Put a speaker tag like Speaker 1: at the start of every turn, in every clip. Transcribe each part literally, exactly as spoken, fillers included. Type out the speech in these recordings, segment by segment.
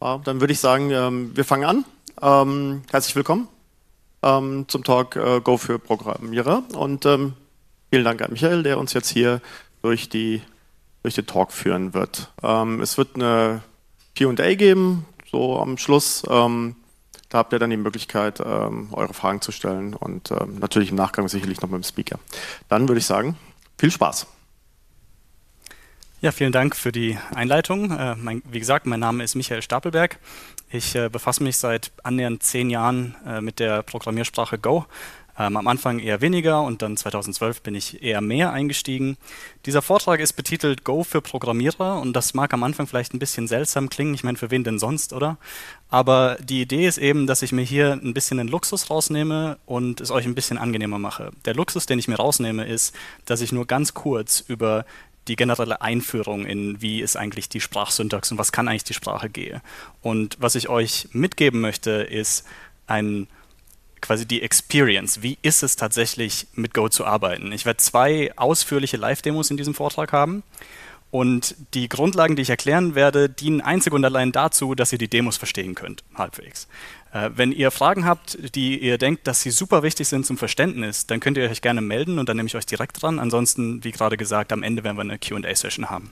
Speaker 1: Ja, dann würde ich sagen, ähm, wir fangen an. Ähm, herzlich willkommen ähm, zum Talk äh, Go für Programmierer und ähm, vielen Dank an Michael, der uns jetzt hier durch, die, durch den Talk führen wird. Ähm, es wird eine Q und A geben, so am Schluss. Ähm, da habt ihr dann die Möglichkeit, ähm, eure Fragen zu stellen und ähm, natürlich im Nachgang sicherlich noch mit dem Speaker. Dann würde ich sagen, viel Spaß.
Speaker 2: Ja, vielen Dank für die Einleitung. Äh, mein, wie gesagt, mein Name ist Michael Stapelberg. Ich äh, befasse mich seit annähernd zehn Jahren äh, mit der Programmiersprache Go. Ähm, am Anfang eher weniger und dann zweitausendzwölf bin ich eher mehr eingestiegen. Dieser Vortrag ist betitelt Go für Programmierer und das mag am Anfang vielleicht ein bisschen seltsam klingen. Ich meine, für wen denn sonst, oder? Aber die Idee ist eben, dass ich mir hier ein bisschen den Luxus rausnehme und es euch ein bisschen angenehmer mache. Der Luxus, den ich mir rausnehme, ist, dass ich nur ganz kurz über die generelle Einführung in, wie ist eigentlich die Sprachsyntax und was kann eigentlich die Sprache gehe. Und was ich euch mitgeben möchte, ist ein, quasi die Experience. Wie ist es tatsächlich, mit Go zu arbeiten? Ich werde zwei ausführliche Live-Demos in diesem Vortrag haben. Und die Grundlagen, die ich erklären werde, dienen einzig und allein dazu, dass ihr die Demos verstehen könnt, halbwegs. Äh, wenn ihr Fragen habt, die ihr denkt, dass sie super wichtig sind zum Verständnis, dann könnt ihr euch gerne melden und dann nehme ich euch direkt dran. Ansonsten, wie gerade gesagt, am Ende werden wir eine Q und A-Session haben.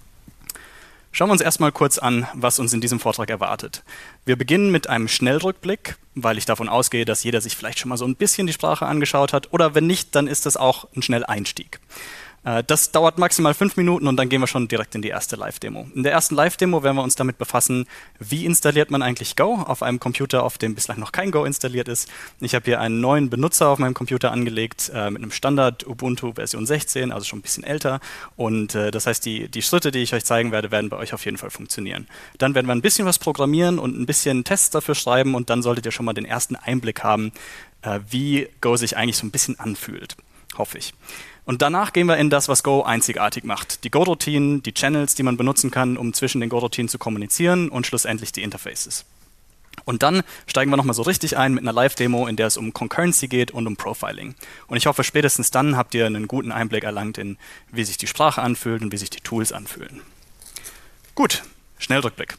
Speaker 2: Schauen wir uns erstmal kurz an, was uns in diesem Vortrag erwartet. Wir beginnen mit einem Schnellrückblick, weil ich davon ausgehe, dass jeder sich vielleicht schon mal so ein bisschen die Sprache angeschaut hat. Oder wenn nicht, dann ist das auch ein Schnelleinstieg. Das dauert maximal fünf Minuten und dann gehen wir schon direkt in die erste Live-Demo. In der ersten Live-Demo werden wir uns damit befassen, wie installiert man eigentlich Go auf einem Computer, auf dem bislang noch kein Go installiert ist. Ich habe hier einen neuen Benutzer auf meinem Computer angelegt äh, mit einem Standard Ubuntu Version sechzehn, also schon ein bisschen älter. Und äh, das heißt, die, die Schritte, die ich euch zeigen werde, werden bei euch auf jeden Fall funktionieren. Dann werden wir ein bisschen was programmieren und ein bisschen Tests dafür schreiben und dann solltet ihr schon mal den ersten Einblick haben, äh, wie Go sich eigentlich so ein bisschen anfühlt. Hoffe ich. Und danach gehen wir in das, was Go einzigartig macht. Die Go-Routinen, die Channels, die man benutzen kann, um zwischen den Go-Routinen zu kommunizieren und schlussendlich die Interfaces. Und dann steigen wir nochmal so richtig ein mit einer Live-Demo, in der es um Concurrency geht und um Profiling. Und ich hoffe, spätestens dann habt ihr einen guten Einblick erlangt in, wie sich die Sprache anfühlt und wie sich die Tools anfühlen. Gut, Schnellrückblick.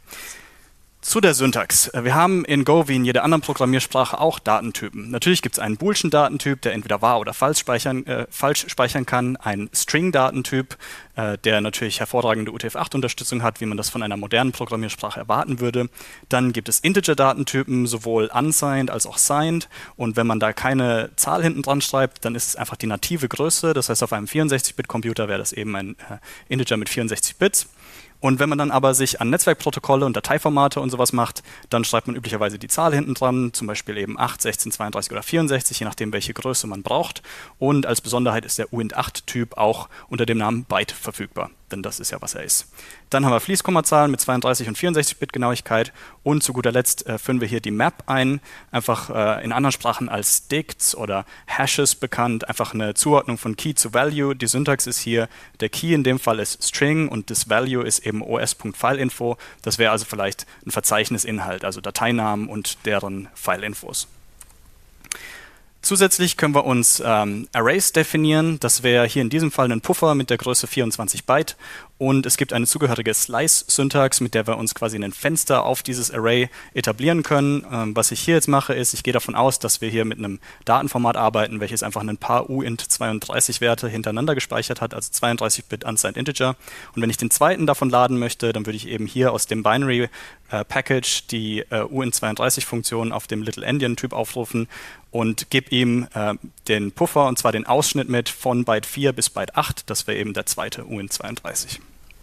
Speaker 2: Zu der Syntax. Wir haben in Go wie in jeder anderen Programmiersprache auch Datentypen. Natürlich gibt es einen boolschen Datentyp, der entweder wahr oder falsch speichern, äh, falsch speichern kann, einen String-Datentyp, äh, der natürlich hervorragende U T F acht Unterstützung hat, wie man das von einer modernen Programmiersprache erwarten würde. Dann gibt es Integer-Datentypen, sowohl unsigned als auch signed. Und wenn man da keine Zahl hinten dran schreibt, dann ist es einfach die native Größe. Das heißt, auf einem vierundsechzig Bit Computer wäre das eben ein äh, Integer mit vierundsechzig Bits. Und wenn man dann aber sich an Netzwerkprotokolle und Dateiformate und sowas macht, dann schreibt man üblicherweise die Zahl hinten dran, zum Beispiel eben acht, sechzehn, zweiunddreißig oder vierundsechzig, je nachdem, welche Größe man braucht. Und als Besonderheit ist der U Int acht Typ auch unter dem Namen Byte verfügbar, denn das ist ja, was er ist. Dann haben wir Fließkommazahlen mit zweiunddreißig und vierundsechzig Bit Genauigkeit und zu guter Letzt äh, führen wir hier die Map ein, einfach äh, in anderen Sprachen als Dicts oder Hashes bekannt, einfach eine Zuordnung von Key zu Value. Die Syntax ist hier, der Key in dem Fall ist String und das Value ist eben os.fileinfo. Das wäre also vielleicht ein Verzeichnisinhalt, also Dateinamen und deren Fileinfos. Zusätzlich können wir uns ähm, Arrays definieren. Das wäre hier in diesem Fall ein Puffer mit der Größe vierundzwanzig Byte. Und es gibt eine zugehörige Slice-Syntax, mit der wir uns quasi ein Fenster auf dieses Array etablieren können. Ähm, was ich hier jetzt mache, ist, ich gehe davon aus, dass wir hier mit einem Datenformat arbeiten, welches einfach ein paar U Int zweiunddreißig Werte hintereinander gespeichert hat, also zweiunddreißig Bit unsigned Integer. Und wenn ich den zweiten davon laden möchte, dann würde ich eben hier aus dem Binary äh, Package die äh, U Int zweiunddreißig Funktion auf dem Little Endian Typ aufrufen und gebe ihm äh, den Puffer, und zwar den Ausschnitt mit von Byte vier bis Byte acht. Das wäre eben der zweite U Int zweiunddreißig.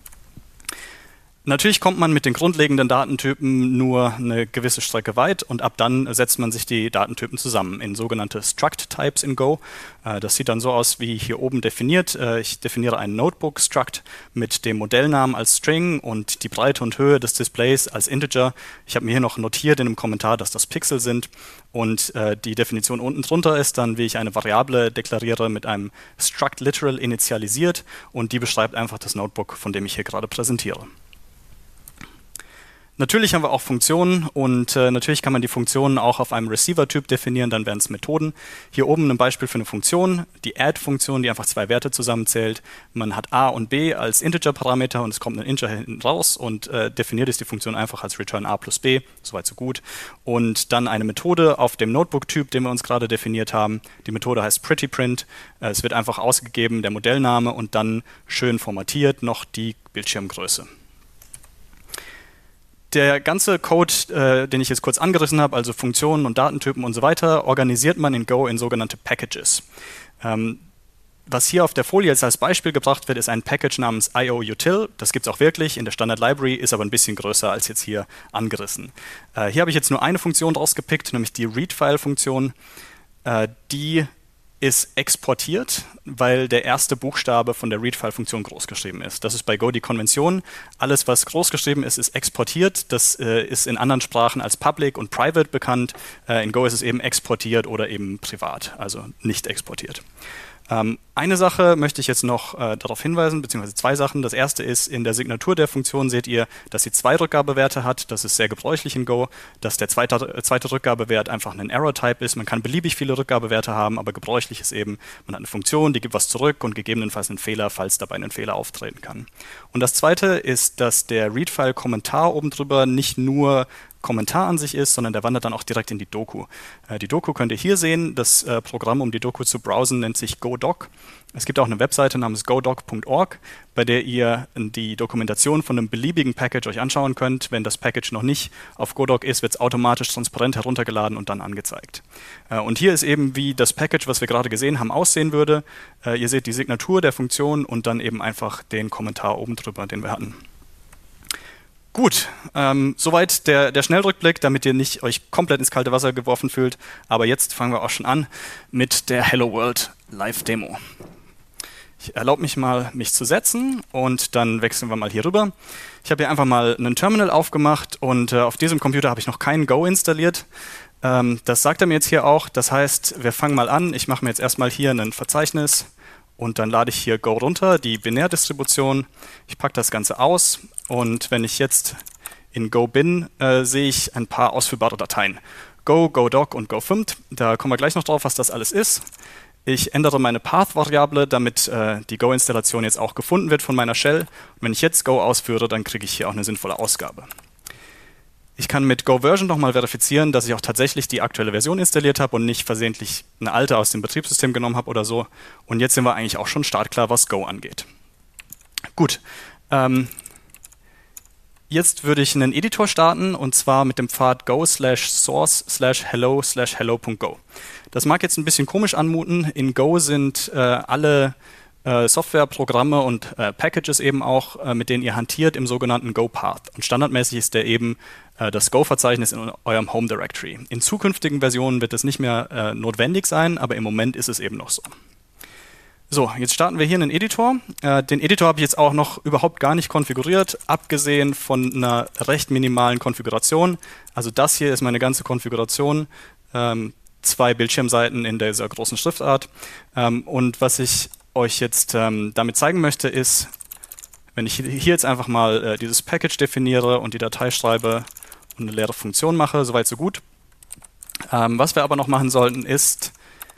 Speaker 2: Natürlich kommt man mit den grundlegenden Datentypen nur eine gewisse Strecke weit und ab dann setzt man sich die Datentypen zusammen in sogenannte Struct-Types in Go. Das sieht dann so aus wie hier oben definiert. Ich definiere einen Notebook-Struct mit dem Modellnamen als String und die Breite und Höhe des Displays als Integer. Ich habe mir hier noch notiert in einem Kommentar, dass das Pixel sind. Und äh, die Definition unten drunter ist dann, wie ich eine Variable deklariere mit einem Struct Literal initialisiert und die beschreibt einfach das Notebook, von dem ich hier gerade präsentiere. Natürlich haben wir auch Funktionen und äh, natürlich kann man die Funktionen auch auf einem Receiver-Typ definieren, dann wären es Methoden. Hier oben ein Beispiel für eine Funktion, die Add-Funktion, die einfach zwei Werte zusammenzählt. Man hat a und b als Integer-Parameter und es kommt ein Integer hinten raus und äh, definiert ist die Funktion einfach als return a plus b, soweit so gut. Und dann eine Methode auf dem Notebook-Typ, den wir uns gerade definiert haben. Die Methode heißt prettyprint. Äh, es wird einfach ausgegeben der Modellname und dann schön formatiert noch die Bildschirmgröße. Der ganze Code, äh, den ich jetzt kurz angerissen habe, also Funktionen und Datentypen und so weiter, organisiert man in Go in sogenannte Packages. Ähm, was hier auf der Folie jetzt als Beispiel gebracht wird, ist ein Package namens I O util. Das gibt es auch wirklich in der Standard Library, ist aber ein bisschen größer als jetzt hier angerissen. Äh, hier habe ich jetzt nur eine Funktion rausgepickt, nämlich die Readfile-Funktion. Äh, die ist exportiert, weil der erste Buchstabe von der Readfile-Funktion großgeschrieben ist. Das ist bei Go die Konvention. Alles, was großgeschrieben ist, ist exportiert. Das äh, ist in anderen Sprachen als Public und Private bekannt. Äh, in Go ist es eben exportiert oder eben privat, also nicht exportiert. Ähm, eine Sache möchte ich jetzt noch äh, darauf hinweisen, beziehungsweise zwei Sachen. Das erste ist, in der Signatur der Funktion seht ihr, dass sie zwei Rückgabewerte hat. Das ist sehr gebräuchlich in Go, dass der zweite, äh, zweite Rückgabewert einfach ein Error-Type ist. Man kann beliebig viele Rückgabewerte haben, aber gebräuchlich ist eben, man hat eine Funktion, die gibt was zurück und gegebenenfalls einen Fehler, falls dabei ein Fehler auftreten kann. Und das zweite ist, dass der Readfile-Kommentar oben drüber nicht nur Kommentar an sich ist, sondern der wandert dann auch direkt in die Doku. Äh, die Doku könnt ihr hier sehen. Das äh, Programm, um die Doku zu browsen, nennt sich GoDoc. Es gibt auch eine Webseite namens godoc punkt org, bei der ihr die Dokumentation von einem beliebigen Package euch anschauen könnt. Wenn das Package noch nicht auf GoDoc ist, wird es automatisch transparent heruntergeladen und dann angezeigt. Äh, und hier ist eben, wie das Package, was wir gerade gesehen haben, aussehen würde. Äh, ihr seht die Signatur der Funktion und dann eben einfach den Kommentar oben drüber, den wir hatten. Gut, ähm, soweit der, der Schnellrückblick, damit ihr nicht euch komplett ins kalte Wasser geworfen fühlt. Aber jetzt fangen wir auch schon an mit der Hello World Live-Demo. Ich erlaube mich mal, mich zu setzen und dann wechseln wir mal hier rüber. Ich habe hier einfach mal einen Terminal aufgemacht und äh, auf diesem Computer habe ich noch keinen Go installiert. Ähm, das sagt er mir jetzt hier auch. Das heißt, wir fangen mal an. Ich mache mir jetzt erstmal hier ein Verzeichnis. Und dann lade ich hier Go runter, die Binärdistribution. Ich packe das Ganze aus und wenn ich jetzt in Go bin, äh, sehe ich ein paar ausführbare Dateien. Go, GoDoc und GoFimt. Da kommen wir gleich noch drauf, was das alles ist. Ich ändere meine Path-Variable, damit äh, die Go-Installation jetzt auch gefunden wird von meiner Shell. Und wenn ich jetzt Go ausführe, dann kriege ich hier auch eine sinnvolle Ausgabe. Ich kann mit Go-Version nochmal verifizieren, dass ich auch tatsächlich die aktuelle Version installiert habe und nicht versehentlich eine alte aus dem Betriebssystem genommen habe oder so. Und jetzt sind wir eigentlich auch schon startklar, was Go angeht. Gut, ähm, jetzt würde ich einen Editor starten und zwar mit dem Pfad go slash source slash hello slash hello.go. Das mag jetzt ein bisschen komisch anmuten. In Go sind äh, alle äh, Softwareprogramme und äh, Packages eben auch, äh, mit denen ihr hantiert, im sogenannten Go-Path. Und standardmäßig ist der eben äh, das Go-Verzeichnis in eurem Home Directory. In zukünftigen Versionen wird es nicht mehr äh, notwendig sein, aber im Moment ist es eben noch so. So, jetzt starten wir hier einen Editor. Äh, den Editor habe ich jetzt auch noch überhaupt gar nicht konfiguriert, abgesehen von einer recht minimalen Konfiguration. Also das hier ist meine ganze Konfiguration. Ähm, zwei Bildschirmseiten in dieser großen Schriftart. Ähm, und was ich euch jetzt ähm, damit zeigen möchte, ist, wenn ich hier jetzt einfach mal äh, dieses Package definiere und die Datei schreibe und eine leere Funktion mache, soweit so gut. Ähm, was wir aber noch machen sollten, ist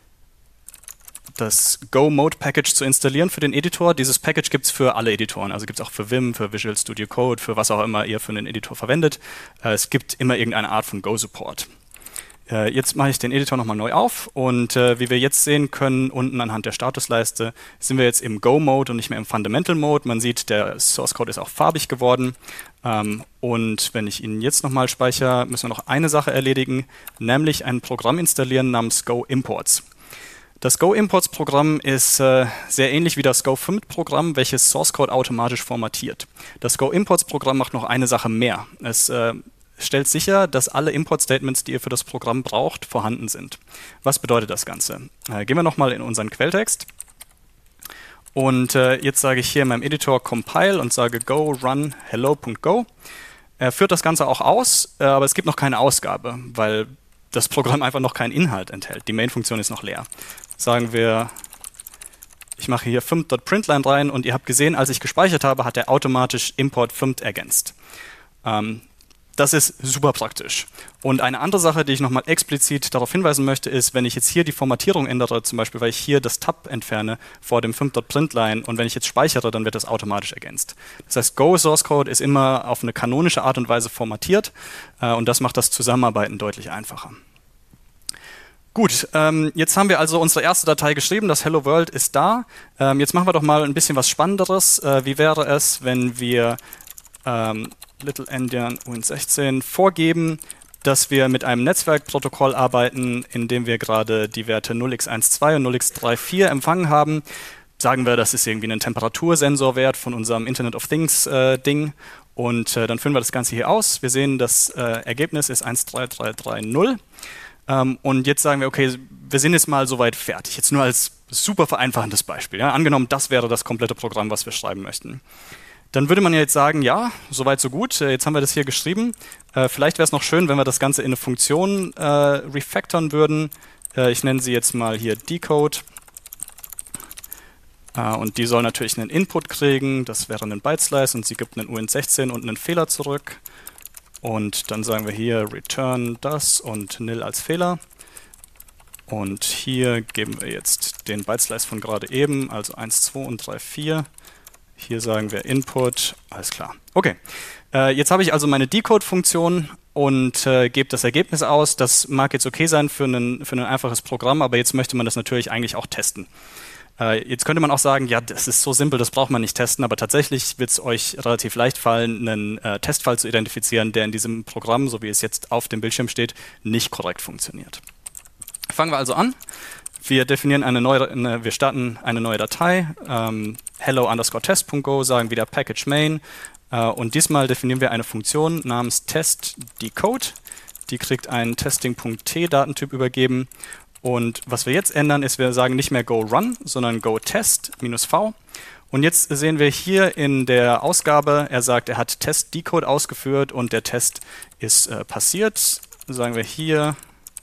Speaker 2: das Go-Mode-Package zu installieren für den Editor. Dieses Package gibt es für alle Editoren, also gibt es auch für Vim, für Visual Studio Code, für was auch immer ihr für einen Editor verwendet. Äh, es gibt immer irgendeine Art von Go-Support. Äh, jetzt mache ich den Editor nochmal neu auf und äh, wie wir jetzt sehen können, unten anhand der Statusleiste, sind wir jetzt im Go-Mode und nicht mehr im Fundamental-Mode. Man sieht, der Source-Code ist auch farbig geworden. Ähm, und wenn ich ihn jetzt nochmal speichere, müssen wir noch eine Sache erledigen, nämlich ein Programm installieren namens Go-Imports. Das Go-Imports-Programm ist äh, sehr ähnlich wie das GoFimt-Programm, welches Source-Code automatisch formatiert. Das Go-Imports-Programm macht noch eine Sache mehr. Es äh, stellt sicher, dass alle Import-Statements, die ihr für das Programm braucht, vorhanden sind. Was bedeutet das Ganze? Äh, gehen wir nochmal in unseren Quelltext. Und äh, jetzt sage ich hier in meinem Editor Compile und sage go run hello.go. Er führt das Ganze auch aus, äh, aber es gibt noch keine Ausgabe, weil das Programm einfach noch keinen Inhalt enthält. Die Main-Funktion ist noch leer. Sagen wir, ich mache hier fimt.println rein und ihr habt gesehen, als ich gespeichert habe, hat er automatisch import fimt ergänzt. Ähm, Das ist super praktisch. Und eine andere Sache, die ich nochmal explizit darauf hinweisen möchte, ist, wenn ich jetzt hier die Formatierung ändere, zum Beispiel, weil ich hier das Tab entferne vor dem fünf.println und wenn ich jetzt speichere, dann wird das automatisch ergänzt. Das heißt, Go Source Code ist immer auf eine kanonische Art und Weise formatiert äh, und das macht das Zusammenarbeiten deutlich einfacher. Gut, ähm, jetzt haben wir also unsere erste Datei geschrieben, das Hello World ist da. Ähm, jetzt machen wir doch mal ein bisschen was Spannenderes. Äh, wie wäre es, wenn wir ähm, Little Endian U N sechzehn vorgeben, dass wir mit einem Netzwerkprotokoll arbeiten, in dem wir gerade die Werte null x zwölf und null x vierunddreißig empfangen haben. Sagen wir, das ist irgendwie ein Temperatursensorwert von unserem Internet of Things äh, Ding und äh, dann führen wir das Ganze hier aus. Wir sehen, das äh, Ergebnis ist eins drei drei drei null ähm, und jetzt sagen wir, okay, wir sind jetzt mal soweit fertig. Jetzt nur als super vereinfachendes Beispiel. Ja? Angenommen, das wäre das komplette Programm, was wir schreiben möchten. Dann würde man ja jetzt sagen, ja, soweit so gut, jetzt haben wir das hier geschrieben. Äh, vielleicht wäre es noch schön, wenn wir das Ganze in eine Funktion äh, refactoren würden. Äh, ich nenne sie jetzt mal hier decode. Äh, und die soll natürlich einen Input kriegen, das wäre ein Byte-Slice und sie gibt einen U N sechzehn und einen Fehler zurück. Und dann sagen wir hier return das und nil als Fehler. Und hier geben wir jetzt den Byte-Slice von gerade eben, also eins, zwei und drei, vier. Hier sagen wir Input, alles klar. Okay, äh, jetzt habe ich also meine Decode-Funktion und äh, gebe das Ergebnis aus. Das mag jetzt okay sein für ein, für ein einfaches Programm, aber jetzt möchte man das natürlich eigentlich auch testen. Äh, jetzt könnte man auch sagen, ja, das ist so simpel, das braucht man nicht testen, aber tatsächlich wird es euch relativ leicht fallen, einen äh, Testfall zu identifizieren, der in diesem Programm, so wie es jetzt auf dem Bildschirm steht, nicht korrekt funktioniert. Fangen wir also an. Wir definieren eine neue, eine, wir starten eine neue Datei, ähm, hello underscore test.go, sagen wieder package main äh, und diesmal definieren wir eine Funktion namens test decode. Die kriegt einen testing.t Datentyp übergeben und was wir jetzt ändern ist, wir sagen nicht mehr go run, sondern go test minus v. Und jetzt sehen wir hier in der Ausgabe, er sagt, er hat test decode ausgeführt und der Test ist äh, passiert. Sagen wir hier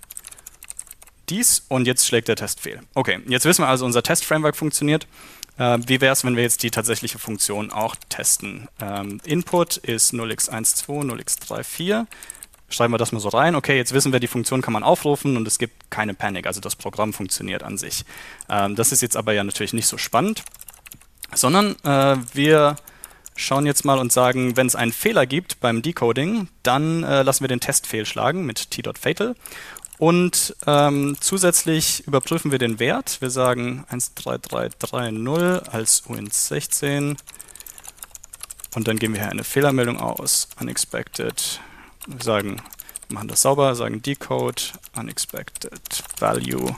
Speaker 2: dies und jetzt schlägt der Test fehl. Okay, jetzt wissen wir also, unser Test-Framework funktioniert. Äh, wie wäre es, wenn wir jetzt die tatsächliche Funktion auch testen? Ähm, Input ist null x zwölf, null x vierunddreißig. Schreiben wir das mal so rein. Okay, jetzt wissen wir, die Funktion kann man aufrufen und es gibt keine Panik, also das Programm funktioniert an sich. Ähm, das ist jetzt aber ja natürlich nicht so spannend, sondern äh, wir schauen jetzt mal und sagen, wenn es einen Fehler gibt beim Decoding, dann äh, lassen wir den Test fehlschlagen mit t.fatal. Und ähm, zusätzlich überprüfen wir den Wert. Wir sagen eins drei drei drei null als U N sechzehn und dann geben wir hier eine Fehlermeldung aus, unexpected. Wir sagen, wir machen das sauber, sagen decode, unexpected value,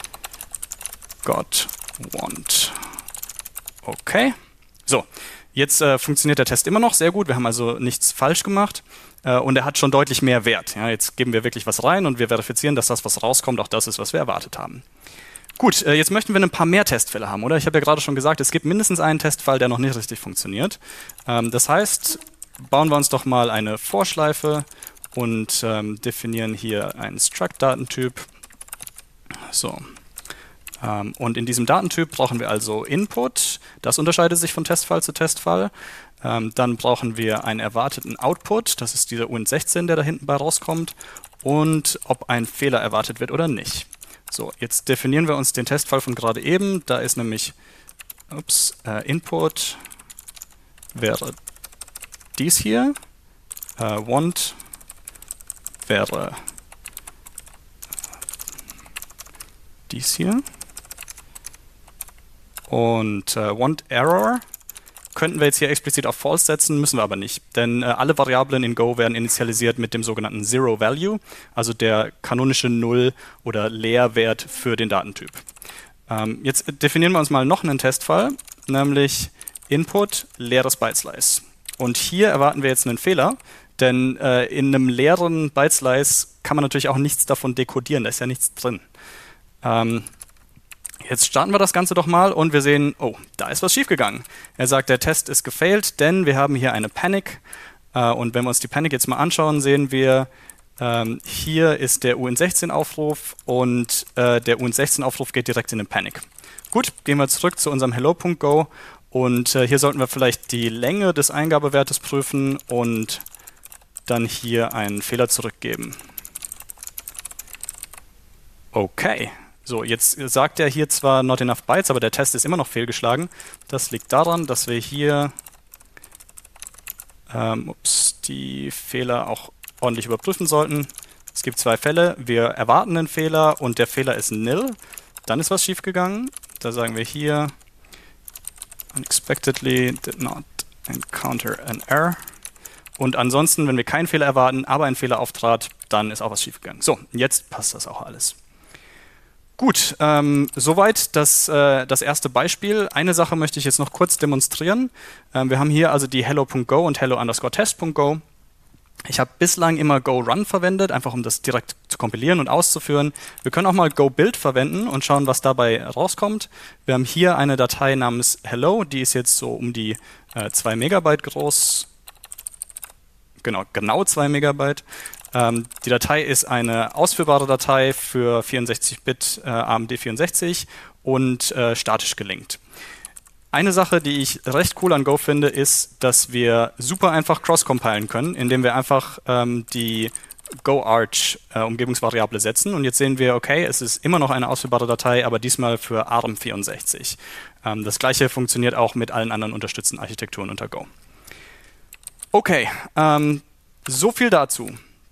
Speaker 2: got want. Okay, so, jetzt äh, funktioniert der Test immer noch sehr gut. Wir haben also nichts falsch gemacht. Und er hat schon deutlich mehr Wert. Ja, jetzt geben wir wirklich was rein und wir verifizieren, dass das, was rauskommt, auch das ist, was wir erwartet haben. Gut, jetzt möchten wir ein paar mehr Testfälle haben, oder? Ich habe ja gerade schon gesagt, es gibt mindestens einen Testfall, der noch nicht richtig funktioniert. Das heißt, bauen wir uns doch mal eine Vorschleife und ähm, definieren hier einen Struct-Datentyp. So. Ähm, und in diesem Datentyp brauchen wir also Input. Das unterscheidet sich von Testfall zu Testfall. Ähm, dann brauchen wir einen erwarteten Output, das ist dieser U N sechzehn, der da hinten bei rauskommt, und ob ein Fehler erwartet wird oder nicht. So, jetzt definieren wir uns den Testfall von gerade eben, da ist nämlich ups, äh, Input wäre dies hier, äh, want wäre dies hier und äh, want error könnten wir jetzt hier explizit auf false setzen, müssen wir aber nicht, denn äh, alle Variablen in Go werden initialisiert mit dem sogenannten Zero Value, also der kanonische Null- oder Leerwert für den Datentyp. Ähm, jetzt definieren wir uns mal noch einen Testfall, nämlich Input leeres Byte-Slice. Und hier erwarten wir jetzt einen Fehler, denn äh, in einem leeren Byte-Slice kann man natürlich auch nichts davon dekodieren, da ist ja nichts drin. Ähm, Jetzt starten wir das Ganze doch mal und wir sehen, oh, da ist was schiefgegangen. Er sagt, der Test ist gefailed, denn wir haben hier eine Panic. Äh, und wenn wir uns die Panic jetzt mal anschauen, sehen wir, ähm, hier ist der U N sechzehn Aufruf und äh, der U N sechzehn Aufruf geht direkt in den Panic. Gut, gehen wir zurück zu unserem hello.go und äh, hier sollten wir vielleicht die Länge des Eingabewertes prüfen und dann hier einen Fehler zurückgeben. Okay, so jetzt sagt er hier zwar not enough bytes, aber der Test ist immer noch fehlgeschlagen. Das liegt daran, dass wir hier ähm, ups, die Fehler auch ordentlich überprüfen sollten. Es gibt zwei Fälle, wir erwarten einen Fehler und der Fehler ist nil. Dann ist was schiefgegangen. Da sagen wir hier unexpectedly did not encounter an error. Und ansonsten, wenn wir keinen Fehler erwarten, aber ein Fehler auftrat, dann ist auch was schiefgegangen. So, jetzt passt das auch alles. Gut, ähm, soweit das, äh, das erste Beispiel. Eine Sache möchte ich jetzt noch kurz demonstrieren. Ähm, wir haben hier also die hello.go und hello underscore test.go. Ich habe bislang immer go-run verwendet, einfach um das direkt zu kompilieren und auszuführen. Wir können auch mal go-build verwenden und schauen, was dabei rauskommt. Wir haben hier eine Datei namens hello, die ist jetzt so um die äh, zwei Megabyte groß. Genau, genau zwei Megabyte. Ähm, die Datei ist eine ausführbare Datei für vierundsechzig Bit äh, A M D vierundsechzig und äh, statisch gelinkt. Eine Sache, die ich recht cool an Go finde, ist, dass wir super einfach cross-compilen können, indem wir einfach ähm, die GoArch-Umgebungsvariable äh, setzen. Und jetzt sehen wir, okay, es ist immer noch eine ausführbare Datei, aber diesmal für A R M vierundsechzig. Ähm, das gleiche funktioniert auch mit allen anderen unterstützten Architekturen unter Go. Okay, ähm, so viel dazu.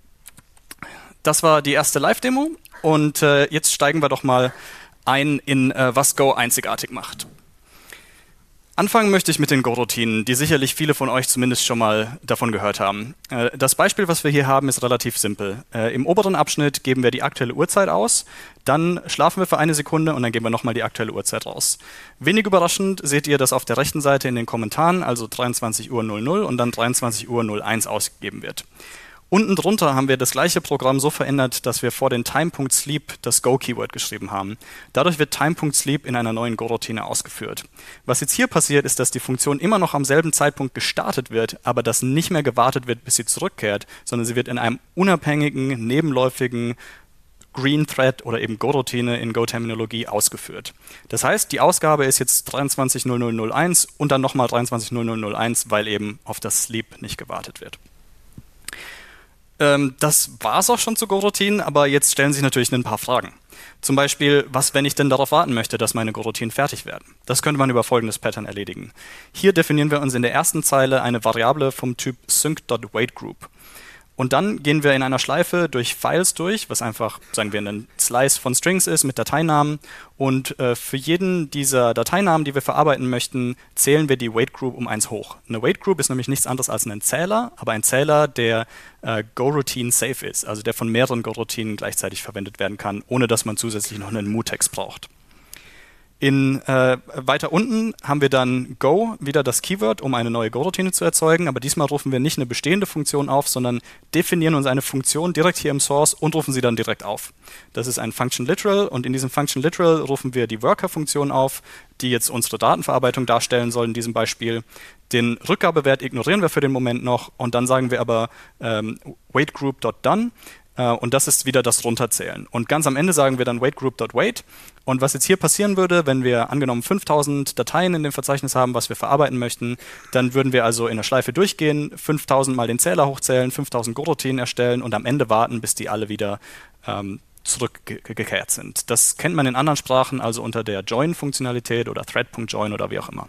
Speaker 2: Das war die erste Live-Demo und äh, jetzt steigen wir doch mal ein in, äh, was Go einzigartig macht. Anfangen möchte ich mit den Go-Routinen, die sicherlich viele von euch zumindest schon mal davon gehört haben. Äh, das Beispiel, was wir hier haben, ist relativ simpel. Äh, Im oberen Abschnitt geben wir die aktuelle Uhrzeit aus, dann schlafen wir für eine Sekunde und dann geben wir nochmal die aktuelle Uhrzeit raus. Wenig überraschend seht ihr, dass auf der rechten Seite in den Kommentaren also dreiundzwanzig Uhr null null und dann dreiundzwanzig Uhr null eins ausgegeben wird. Unten drunter haben wir das gleiche Programm so verändert, dass wir vor den Time.sleep das Go-Keyword geschrieben haben. Dadurch wird Time.sleep in einer neuen Go-Routine ausgeführt. Was jetzt hier passiert, ist, dass die Funktion immer noch am selben Zeitpunkt gestartet wird, aber dass nicht mehr gewartet wird, bis sie zurückkehrt, sondern sie wird in einem unabhängigen, nebenläufigen Green Thread oder eben Go-Routine in Go-Terminologie ausgeführt. Das heißt, die Ausgabe ist jetzt dreiundzwanzig Uhr null null null eins und dann nochmal dreiundzwanzig Uhr null null null eins, weil eben auf das Sleep nicht gewartet wird. Ähm, das war es auch schon zu Go-Routinen, aber jetzt stellen sich natürlich ein paar Fragen. Zum Beispiel, was, wenn ich denn darauf warten möchte, dass meine Go-Routinen fertig werden? Das könnte man über folgendes Pattern erledigen. Hier definieren wir uns in der ersten Zeile eine Variable vom Typ sync.waitGroup. Und dann gehen wir in einer Schleife durch Files durch, was einfach, sagen wir, ein Slice von Strings ist mit Dateinamen. Und äh, für jeden dieser Dateinamen, die wir verarbeiten möchten, zählen wir die WaitGroup um eins hoch. Eine WaitGroup ist nämlich nichts anderes als ein Zähler, aber ein Zähler, der äh, Go-Routine safe ist, also der von mehreren Go-Routinen gleichzeitig verwendet werden kann, ohne dass man zusätzlich noch einen Mutex braucht. In, äh, weiter unten haben wir dann Go, wieder das Keyword, um eine neue Go-Routine zu erzeugen, aber diesmal rufen wir nicht eine bestehende Funktion auf, sondern definieren uns eine Funktion direkt hier im Source und rufen sie dann direkt auf. Das ist ein Function Literal und in diesem Function Literal rufen wir die Worker-Funktion auf, die jetzt unsere Datenverarbeitung darstellen soll in diesem Beispiel. Den Rückgabewert ignorieren wir für den Moment noch und dann sagen wir aber ähm, waitGroup.done. Und das ist wieder das Runterzählen. Und ganz am Ende sagen wir dann waitGroup.wait. Und was jetzt hier passieren würde, wenn wir angenommen fünftausend Dateien in dem Verzeichnis haben, was wir verarbeiten möchten, dann würden wir also in der Schleife durchgehen, fünftausend mal den Zähler hochzählen, fünftausend Go-Routinen erstellen und am Ende warten, bis die alle wieder ähm, zurückgekehrt sind. Das kennt man in anderen Sprachen, also unter der Join-Funktionalität oder Thread.join oder wie auch immer.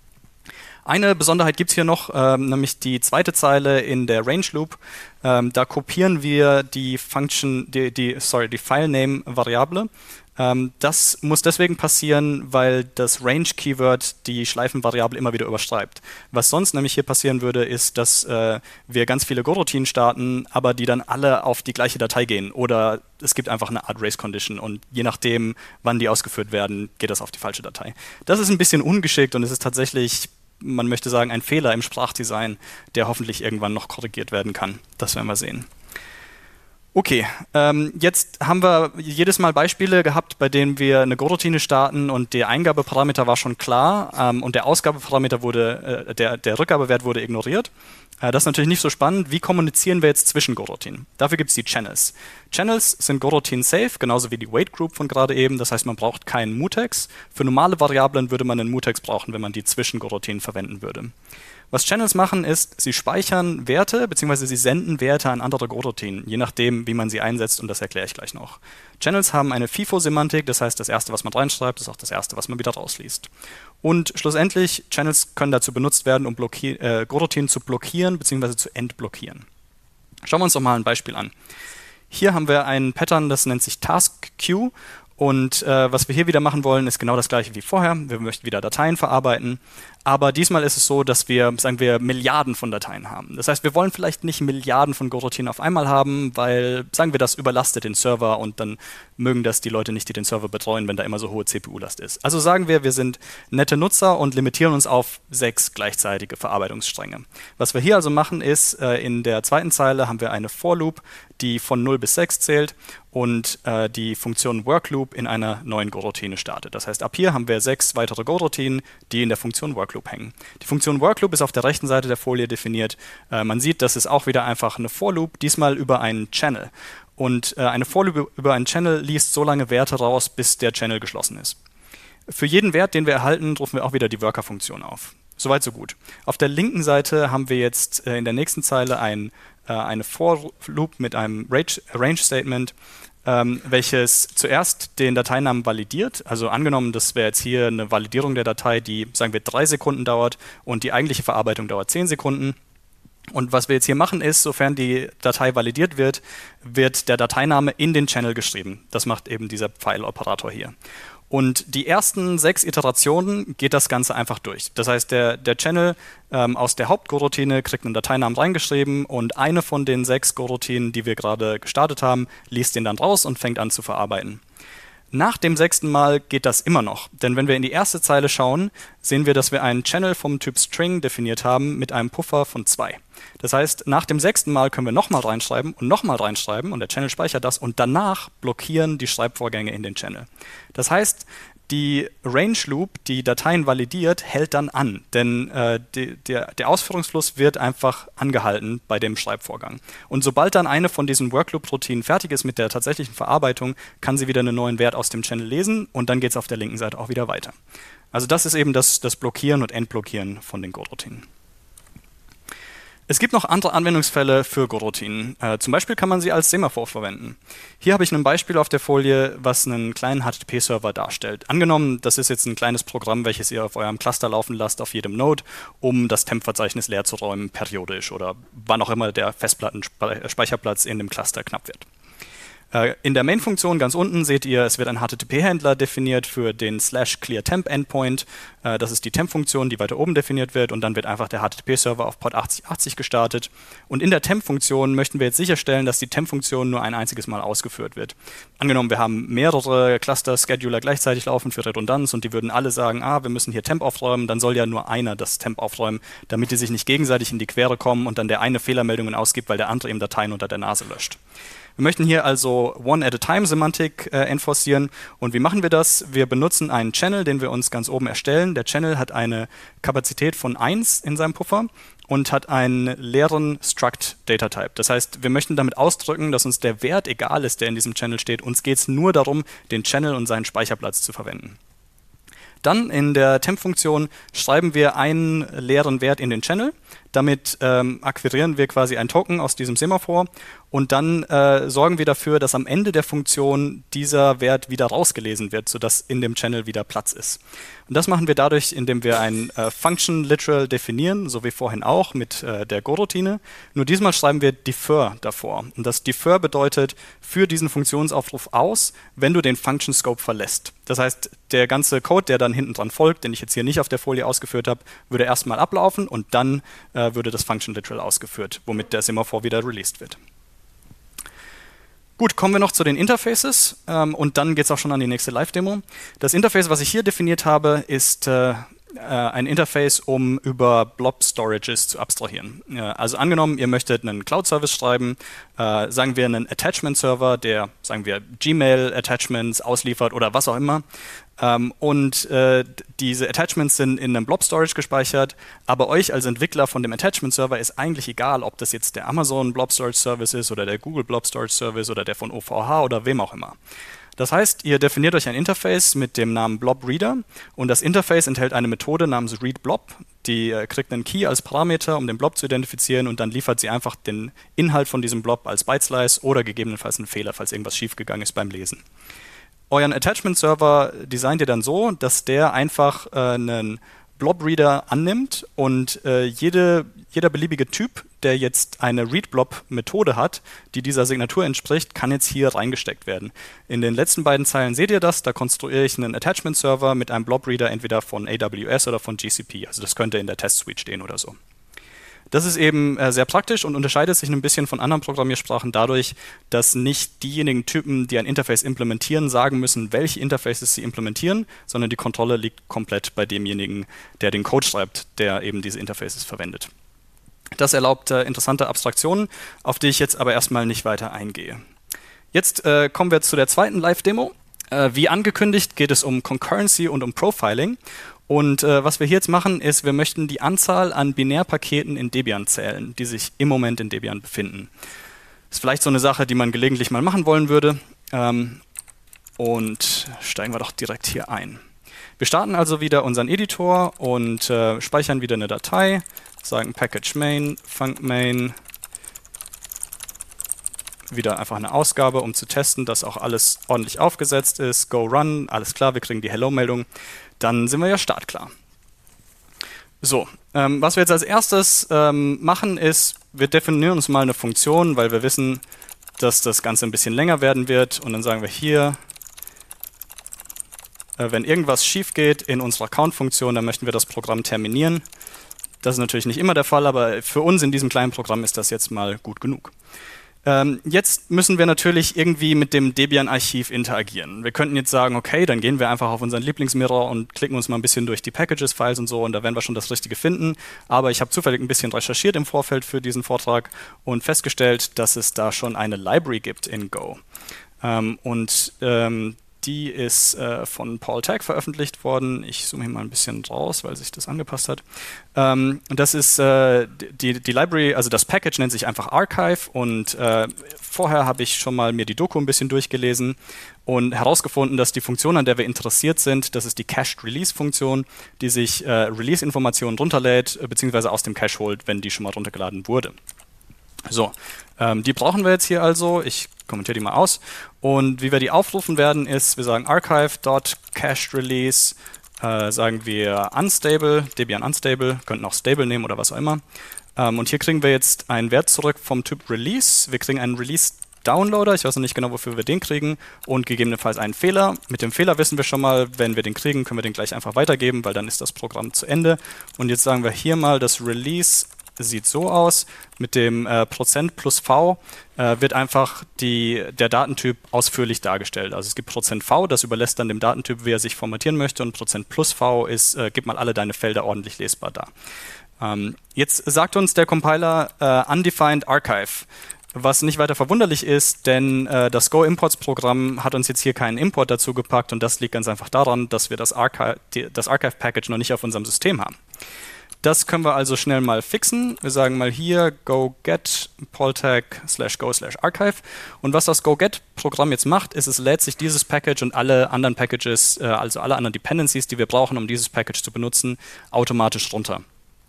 Speaker 2: Eine Besonderheit gibt es hier noch, ähm, nämlich die zweite Zeile in der Range Loop. Ähm, da kopieren wir die Function, die, die, sorry, die File-Name-Variable. Ähm, das muss deswegen passieren, weil das Range-Keyword die Schleifenvariable immer wieder überschreibt. Was sonst nämlich hier passieren würde, ist, dass äh, wir ganz viele Go-Routinen starten, aber die dann alle auf die gleiche Datei gehen. Oder es gibt einfach eine Art Race-Condition und je nachdem, wann die ausgeführt werden, geht das auf die falsche Datei. Das ist ein bisschen ungeschickt und es ist tatsächlich, man möchte sagen, ein Fehler im Sprachdesign, der hoffentlich irgendwann noch korrigiert werden kann. Das werden wir sehen. Okay, ähm, jetzt haben wir jedes Mal Beispiele gehabt, bei denen wir eine Go-Routine starten und der Eingabeparameter war schon klar ähm, und der Ausgabeparameter wurde, äh, der, der Rückgabewert wurde ignoriert. Äh, das ist natürlich nicht so spannend. Wie kommunizieren wir jetzt zwischen Go-Routinen? Dafür gibt es die Channels. Channels sind Go-Routine safe, genauso wie die Wait-Group von gerade eben. Das heißt, man braucht keinen Mutex. Für normale Variablen würde man einen Mutex brauchen, wenn man die zwischen Go-Routinen verwenden würde. Was Channels machen ist, sie speichern Werte bzw. sie senden Werte an andere Go-Routinen, je nachdem, wie man sie einsetzt, und das erkläre ich gleich noch. Channels haben eine FIFO-Semantik, das heißt, das erste, was man reinschreibt, ist auch das erste, was man wieder rausliest. Und schlussendlich, Channels können dazu benutzt werden, um äh, Go-Routinen zu blockieren bzw. zu entblockieren. Schauen wir uns doch mal ein Beispiel an. Hier haben wir ein Pattern, das nennt sich Task Queue. Und äh, was wir hier wieder machen wollen, ist genau das gleiche wie vorher. Wir möchten wieder Dateien verarbeiten. Aber diesmal ist es so, dass wir, sagen wir, Milliarden von Dateien haben. Das heißt, wir wollen vielleicht nicht Milliarden von Go-Routinen auf einmal haben, weil, sagen wir, das überlastet den Server und dann mögen das die Leute nicht, die den Server betreuen, wenn da immer so hohe C P U-Last ist. Also sagen wir, wir sind nette Nutzer und limitieren uns auf sechs gleichzeitige Verarbeitungsstränge. Was wir hier also machen ist, äh, in der zweiten Zeile haben wir eine For-Loop, die von null bis sechs zählt und äh, die Funktion Workloop in einer neuen Go-Routine startet. Das heißt, ab hier haben wir sechs weitere Go-Routinen, die in der Funktion Workloop hängen. Die Funktion Workloop ist auf der rechten Seite der Folie definiert. Äh, man sieht, das ist auch wieder einfach eine For-Loop, diesmal über einen Channel. Und äh, eine For-Loop über einen Channel liest so lange Werte raus, bis der Channel geschlossen ist. Für jeden Wert, den wir erhalten, rufen wir auch wieder die Worker-Funktion auf. Soweit, so gut. Auf der linken Seite haben wir jetzt äh, in der nächsten Zeile ein, äh, eine For-Loop mit einem Range-Statement, ähm, welches zuerst den Dateinamen validiert. Also angenommen, das wäre jetzt hier eine Validierung der Datei, die, sagen wir, drei Sekunden dauert und die eigentliche Verarbeitung dauert zehn Sekunden. Und was wir jetzt hier machen ist, sofern die Datei validiert wird, wird der Dateiname in den Channel geschrieben. Das macht eben dieser File-Operator hier. Und die ersten sechs Iterationen geht das Ganze einfach durch. Das heißt, der, der Channel ähm, aus der Haupt-Go-Routine kriegt einen Dateinamen reingeschrieben und eine von den sechs Go-Routinen, die wir gerade gestartet haben, liest den dann raus und fängt an zu verarbeiten. Nach dem sechsten Mal geht das immer noch, denn wenn wir in die erste Zeile schauen, sehen wir, dass wir einen Channel vom Typ String definiert haben mit einem Puffer von zwei. Das heißt, nach dem sechsten Mal können wir nochmal reinschreiben und nochmal reinschreiben und der Channel speichert das und danach blockieren die Schreibvorgänge in den Channel. Das heißt, die Range Loop, die Dateien validiert, hält dann an, denn äh, die, der, der Ausführungsfluss wird einfach angehalten bei dem Schreibvorgang. Und sobald dann eine von diesen Workloop-Routinen fertig ist mit der tatsächlichen Verarbeitung, kann sie wieder einen neuen Wert aus dem Channel lesen und dann geht es auf der linken Seite auch wieder weiter. Also das ist eben das, das Blockieren und Entblockieren von den Go-Routinen. Es gibt noch andere Anwendungsfälle für Go-Routinen. Äh, zum Beispiel kann man sie als Semaphor verwenden. Hier habe ich ein Beispiel auf der Folie, was einen kleinen H T T P-Server darstellt. Angenommen, das ist jetzt ein kleines Programm, welches ihr auf eurem Cluster laufen lasst, auf jedem Node, um das Temp-Verzeichnis leer zu räumen, periodisch oder wann auch immer der Festplattenspeicherplatz in dem Cluster knapp wird. In der Main-Funktion ganz unten seht ihr, es wird ein H T T P-Händler definiert für den slash clear temp Endpoint. Das ist die Temp-Funktion, die weiter oben definiert wird und dann wird einfach der H T T P-Server auf Port achtzig achtzig gestartet. Und in der Temp-Funktion möchten wir jetzt sicherstellen, dass die Temp-Funktion nur ein einziges Mal ausgeführt wird. Angenommen, wir haben mehrere Cluster-Scheduler gleichzeitig laufen für Redundanz und die würden alle sagen, ah, wir müssen hier Temp aufräumen, dann soll ja nur einer das Temp aufräumen, damit die sich nicht gegenseitig in die Quere kommen und dann der eine Fehlermeldungen ausgibt, weil der andere eben Dateien unter der Nase löscht. Wir möchten hier also One-at-a-Time-Semantik äh, enforcieren. Und wie machen wir das? Wir benutzen einen Channel, den wir uns ganz oben erstellen. Der Channel hat eine Kapazität von eins in seinem Puffer und hat einen leeren Struct-Data-Type. Das heißt, wir möchten damit ausdrücken, dass uns der Wert egal ist, der in diesem Channel steht. Uns geht es nur darum, den Channel und seinen Speicherplatz zu verwenden. Dann in der Temp-Funktion schreiben wir einen leeren Wert in den Channel. Damit ähm, akquirieren wir quasi ein Token aus diesem Semaphor und dann äh, sorgen wir dafür, dass am Ende der Funktion dieser Wert wieder rausgelesen wird, sodass in dem Channel wieder Platz ist. Und das machen wir dadurch, indem wir ein äh, Function Literal definieren, so wie vorhin auch mit äh, der Go-Routine. Nur diesmal schreiben wir Defer davor. Und das Defer bedeutet, für diesen Funktionsaufruf aus, wenn du den Function Scope verlässt. Das heißt, der ganze Code, der dann hinten dran folgt, den ich jetzt hier nicht auf der Folie ausgeführt habe, würde erstmal ablaufen und dann äh, würde das Function Literal ausgeführt, womit der Semaphor wieder released wird. Gut, kommen wir noch zu den Interfaces ähm, und dann geht es auch schon an die nächste Live-Demo. Das Interface, was ich hier definiert habe, ist äh, ein Interface, um über Blob-Storages zu abstrahieren. Äh, also angenommen, ihr möchtet einen Cloud-Service schreiben, äh, sagen wir einen Attachment-Server, der, sagen wir, Gmail-Attachments ausliefert oder was auch immer. Ähm, und äh, diese Attachments sind in einem Blob-Storage gespeichert, aber euch als Entwickler von dem Attachment-Server ist eigentlich egal, ob das jetzt der Amazon Blob-Storage-Service ist oder der Google Blob-Storage-Service oder der von O V H oder wem auch immer. Das heißt, ihr definiert euch ein Interface mit dem Namen BlobReader und das Interface enthält eine Methode namens readBlob, die äh, kriegt einen Key als Parameter, um den Blob zu identifizieren und dann liefert sie einfach den Inhalt von diesem Blob als Byte-Slice oder gegebenenfalls einen Fehler, falls irgendwas schiefgegangen ist beim Lesen. Euren Attachment-Server designt ihr dann so, dass der einfach äh, einen BlobReader annimmt und äh, jede, jeder beliebige Typ, der jetzt eine readBlob-Methode hat, die dieser Signatur entspricht, kann jetzt hier reingesteckt werden. In den letzten beiden Zeilen seht ihr das, da konstruiere ich einen Attachment-Server mit einem BlobReader entweder von A W S oder von G C P, also das könnte in der Test-Suite stehen oder so. Das ist eben äh, sehr praktisch und unterscheidet sich ein bisschen von anderen Programmiersprachen dadurch, dass nicht diejenigen Typen, die ein Interface implementieren, sagen müssen, welche Interfaces sie implementieren, sondern die Kontrolle liegt komplett bei demjenigen, der den Code schreibt, der eben diese Interfaces verwendet. Das erlaubt äh, interessante Abstraktionen, auf die ich jetzt aber erstmal nicht weiter eingehe. Jetzt äh, kommen wir zu der zweiten Live-Demo. Äh, wie angekündigt geht es um Concurrency und um Profiling. Und äh, was wir hier jetzt machen, ist, wir möchten die Anzahl an Binärpaketen in Debian zählen, die sich im Moment in Debian befinden. Das ist vielleicht so eine Sache, die man gelegentlich mal machen wollen würde. Ähm, und steigen wir doch direkt hier ein. Wir starten also wieder unseren Editor und äh, speichern wieder eine Datei, sagen package main, func main, wieder einfach eine Ausgabe, um zu testen, dass auch alles ordentlich aufgesetzt ist. Go run, alles klar, wir kriegen die Hello-Meldung. Dann sind wir ja startklar. So, ähm, was wir jetzt als erstes ähm, machen ist, wir definieren uns mal eine Funktion, weil wir wissen, dass das Ganze ein bisschen länger werden wird. Und dann sagen wir hier, äh, wenn irgendwas schief geht in unserer Count-Funktion, dann möchten wir das Programm terminieren. Das ist natürlich nicht immer der Fall, aber für uns in diesem kleinen Programm ist das jetzt mal gut genug. Ähm, jetzt müssen wir natürlich irgendwie mit dem Debian-Archiv interagieren. Wir könnten jetzt sagen, okay, dann gehen wir einfach auf unseren Lieblingsmirror und klicken uns mal ein bisschen durch die Packages-Files und so und da werden wir schon das Richtige finden. Aber ich habe zufällig ein bisschen recherchiert im Vorfeld für diesen Vortrag und festgestellt, dass es da schon eine Library gibt in Go. Ähm, und ähm, die ist äh, von Paul Tagg veröffentlicht worden. Ich zoome hier mal ein bisschen raus, weil sich das angepasst hat. Ähm, das ist äh, die, die Library, also das Package nennt sich einfach Archive und äh, vorher habe ich schon mal mir die Doku ein bisschen durchgelesen und herausgefunden, dass die Funktion, an der wir interessiert sind, das ist die Cached Release Funktion, die sich äh, Release-Informationen runterlädt, äh, beziehungsweise aus dem Cache holt, wenn die schon mal runtergeladen wurde. So, ähm, die brauchen wir jetzt hier also. Ich kommentiere die mal aus. Und wie wir die aufrufen werden, ist, wir sagen archive.cached-release, äh, sagen wir unstable, Debian unstable, könnten auch stable nehmen oder was auch immer. Ähm, und hier kriegen wir jetzt einen Wert zurück vom Typ Release. Wir kriegen einen Release-Downloader, ich weiß noch nicht genau, wofür wir den kriegen, und gegebenenfalls einen Fehler. Mit dem Fehler wissen wir schon mal, wenn wir den kriegen, können wir den gleich einfach weitergeben, weil dann ist das Programm zu Ende. Und jetzt sagen wir hier mal, das Release sieht so aus, mit dem äh, Prozent plus V äh, wird einfach die, der Datentyp ausführlich dargestellt. Also es gibt Prozent V, das überlässt dann dem Datentyp, wie er sich formatieren möchte, und Prozent plus V ist, äh, gib mal alle deine Felder ordentlich lesbar da. Ähm, jetzt sagt uns der Compiler äh, Undefined Archive, was nicht weiter verwunderlich ist, denn äh, das Go-Imports-Programm hat uns jetzt hier keinen Import dazu gepackt und das liegt ganz einfach daran, dass wir das Archive, die, das Archive-Package noch nicht auf unserem System haben. Das können wir also schnell mal fixen. Wir sagen mal hier go get paultag slash go slash archive. Und was das go get Programm jetzt macht, ist, es lädt sich dieses Package und alle anderen Packages, äh, also alle anderen Dependencies, die wir brauchen, um dieses Package zu benutzen, automatisch runter.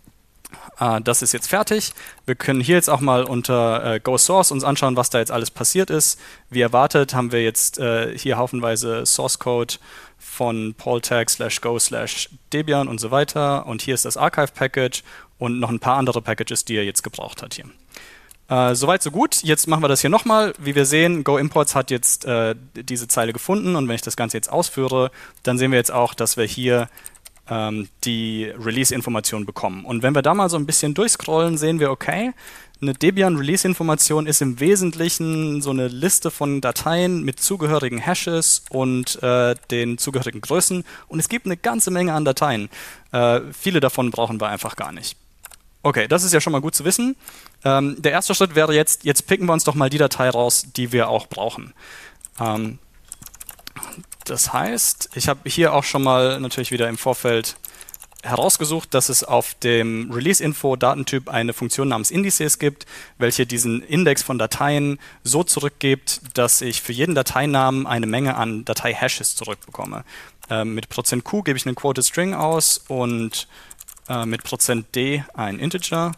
Speaker 2: Äh, das ist jetzt fertig. Wir können hier jetzt auch mal unter äh, go source uns anschauen, was da jetzt alles passiert ist. Wie erwartet haben wir jetzt äh, hier haufenweise Source Code von paultag slash go slash Debian und so weiter. Und hier ist das Archive-Package und noch ein paar andere Packages, die er jetzt gebraucht hat hier. Äh, soweit, so gut. Jetzt machen wir das hier nochmal. Wie wir sehen, Go-Imports hat jetzt äh, diese Zeile gefunden und wenn ich das Ganze jetzt ausführe, dann sehen wir jetzt auch, dass wir hier ähm, die Release-Information bekommen. Und wenn wir da mal so ein bisschen durchscrollen, sehen wir, okay, eine Debian-Release-Information ist im Wesentlichen so eine Liste von Dateien mit zugehörigen Hashes und äh, den zugehörigen Größen. Und es gibt eine ganze Menge an Dateien. Äh, viele davon brauchen wir einfach gar nicht. Okay, das ist ja schon mal gut zu wissen. Ähm, der erste Schritt wäre jetzt, jetzt picken wir uns doch mal die Datei raus, die wir auch brauchen. Ähm, das heißt, ich habe hier auch schon mal natürlich wieder im Vorfeld herausgesucht, dass es auf dem Release-Info-Datentyp eine Funktion namens Indices gibt, welche diesen Index von Dateien so zurückgibt, dass ich für jeden Dateinamen eine Menge an Datei-Hashes zurückbekomme. Äh, mit %q gebe ich einen Quoted String aus und äh, mit %d ein Integer.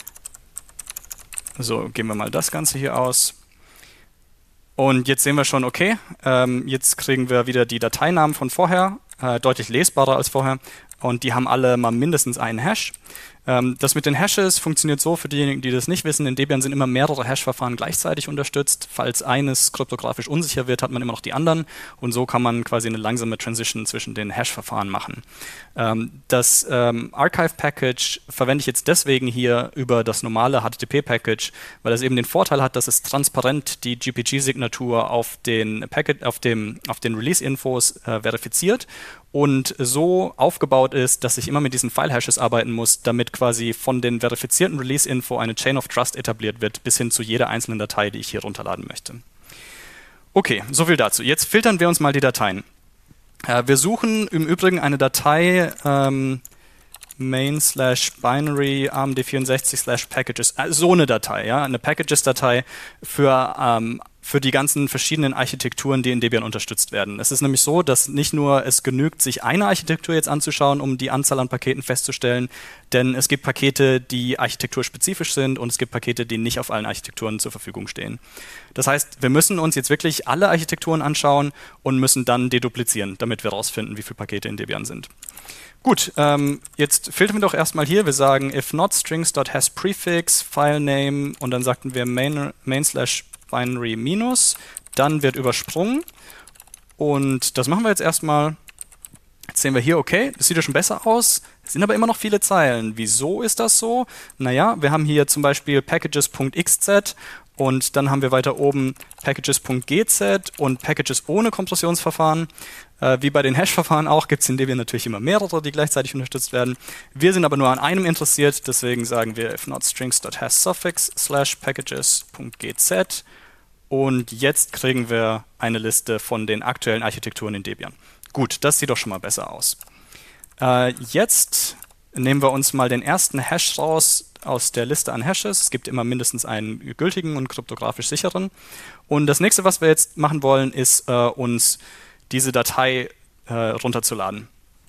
Speaker 2: So, geben wir mal das Ganze hier aus. Und jetzt sehen wir schon, okay, ähm, jetzt kriegen wir wieder die Dateinamen von vorher, äh, deutlich lesbarer als vorher. Und die haben alle mal mindestens einen Hash. Ähm, das mit den Hashes funktioniert so, für diejenigen, die das nicht wissen, in Debian sind immer mehrere Hash-Verfahren gleichzeitig unterstützt. Falls eines kryptografisch unsicher wird, hat man immer noch die anderen. Und so kann man quasi eine langsame Transition zwischen den Hash-Verfahren machen. Ähm, das ähm, Archive-Package verwende ich jetzt deswegen hier über das normale H T T P-Package, weil es eben den Vorteil hat, dass es transparent die G P G-Signatur auf den, Packet, auf dem, auf den Release-Infos äh, verifiziert und so aufgebaut ist, dass ich immer mit diesen File-Hashes arbeiten muss, damit quasi von den verifizierten Release-Info eine Chain of Trust etabliert wird, bis hin zu jeder einzelnen Datei, die ich hier runterladen möchte. Okay, soviel dazu. Jetzt filtern wir uns mal die Dateien. Äh, wir suchen im Übrigen eine Datei ähm, main slash binary A M D vierundsechzig slash packages, äh, so eine Datei, ja, eine Packages-Datei für ähm, für die ganzen verschiedenen Architekturen, die in Debian unterstützt werden. Es ist nämlich so, dass nicht nur es genügt, sich eine Architektur jetzt anzuschauen, um die Anzahl an Paketen festzustellen, denn es gibt Pakete, die architekturspezifisch sind und es gibt Pakete, die nicht auf allen Architekturen zur Verfügung stehen. Das heißt, wir müssen uns jetzt wirklich alle Architekturen anschauen und müssen dann deduplizieren, damit wir herausfinden, wie viele Pakete in Debian sind. Gut, ähm, jetzt filtern wir doch erstmal hier. Wir sagen if not strings.hasPrefix, filename und dann sagten wir main, main slash binary minus, dann wird übersprungen und das machen wir jetzt erstmal. Jetzt sehen wir hier, okay, das sieht ja schon besser aus, es sind aber immer noch viele Zeilen. Wieso ist das so? Naja, wir haben hier zum Beispiel packages.xz und dann haben wir weiter oben packages.gz und Packages ohne Kompressionsverfahren. Äh, wie bei den Hash-Verfahren auch, gibt es in Debian natürlich immer mehrere, die gleichzeitig unterstützt werden. Wir sind aber nur an einem interessiert, deswegen sagen wir if not strings.hasSuffix slash packages.gz und jetzt kriegen wir eine Liste von den aktuellen Architekturen in Debian. Gut, das sieht doch schon mal besser aus. Äh, jetzt nehmen wir uns mal den ersten Hash raus aus der Liste an Hashes. Es gibt immer mindestens einen gültigen und kryptografisch sicheren. Und das nächste, was wir jetzt machen wollen, ist äh, uns diese Datei äh, runterzuladen.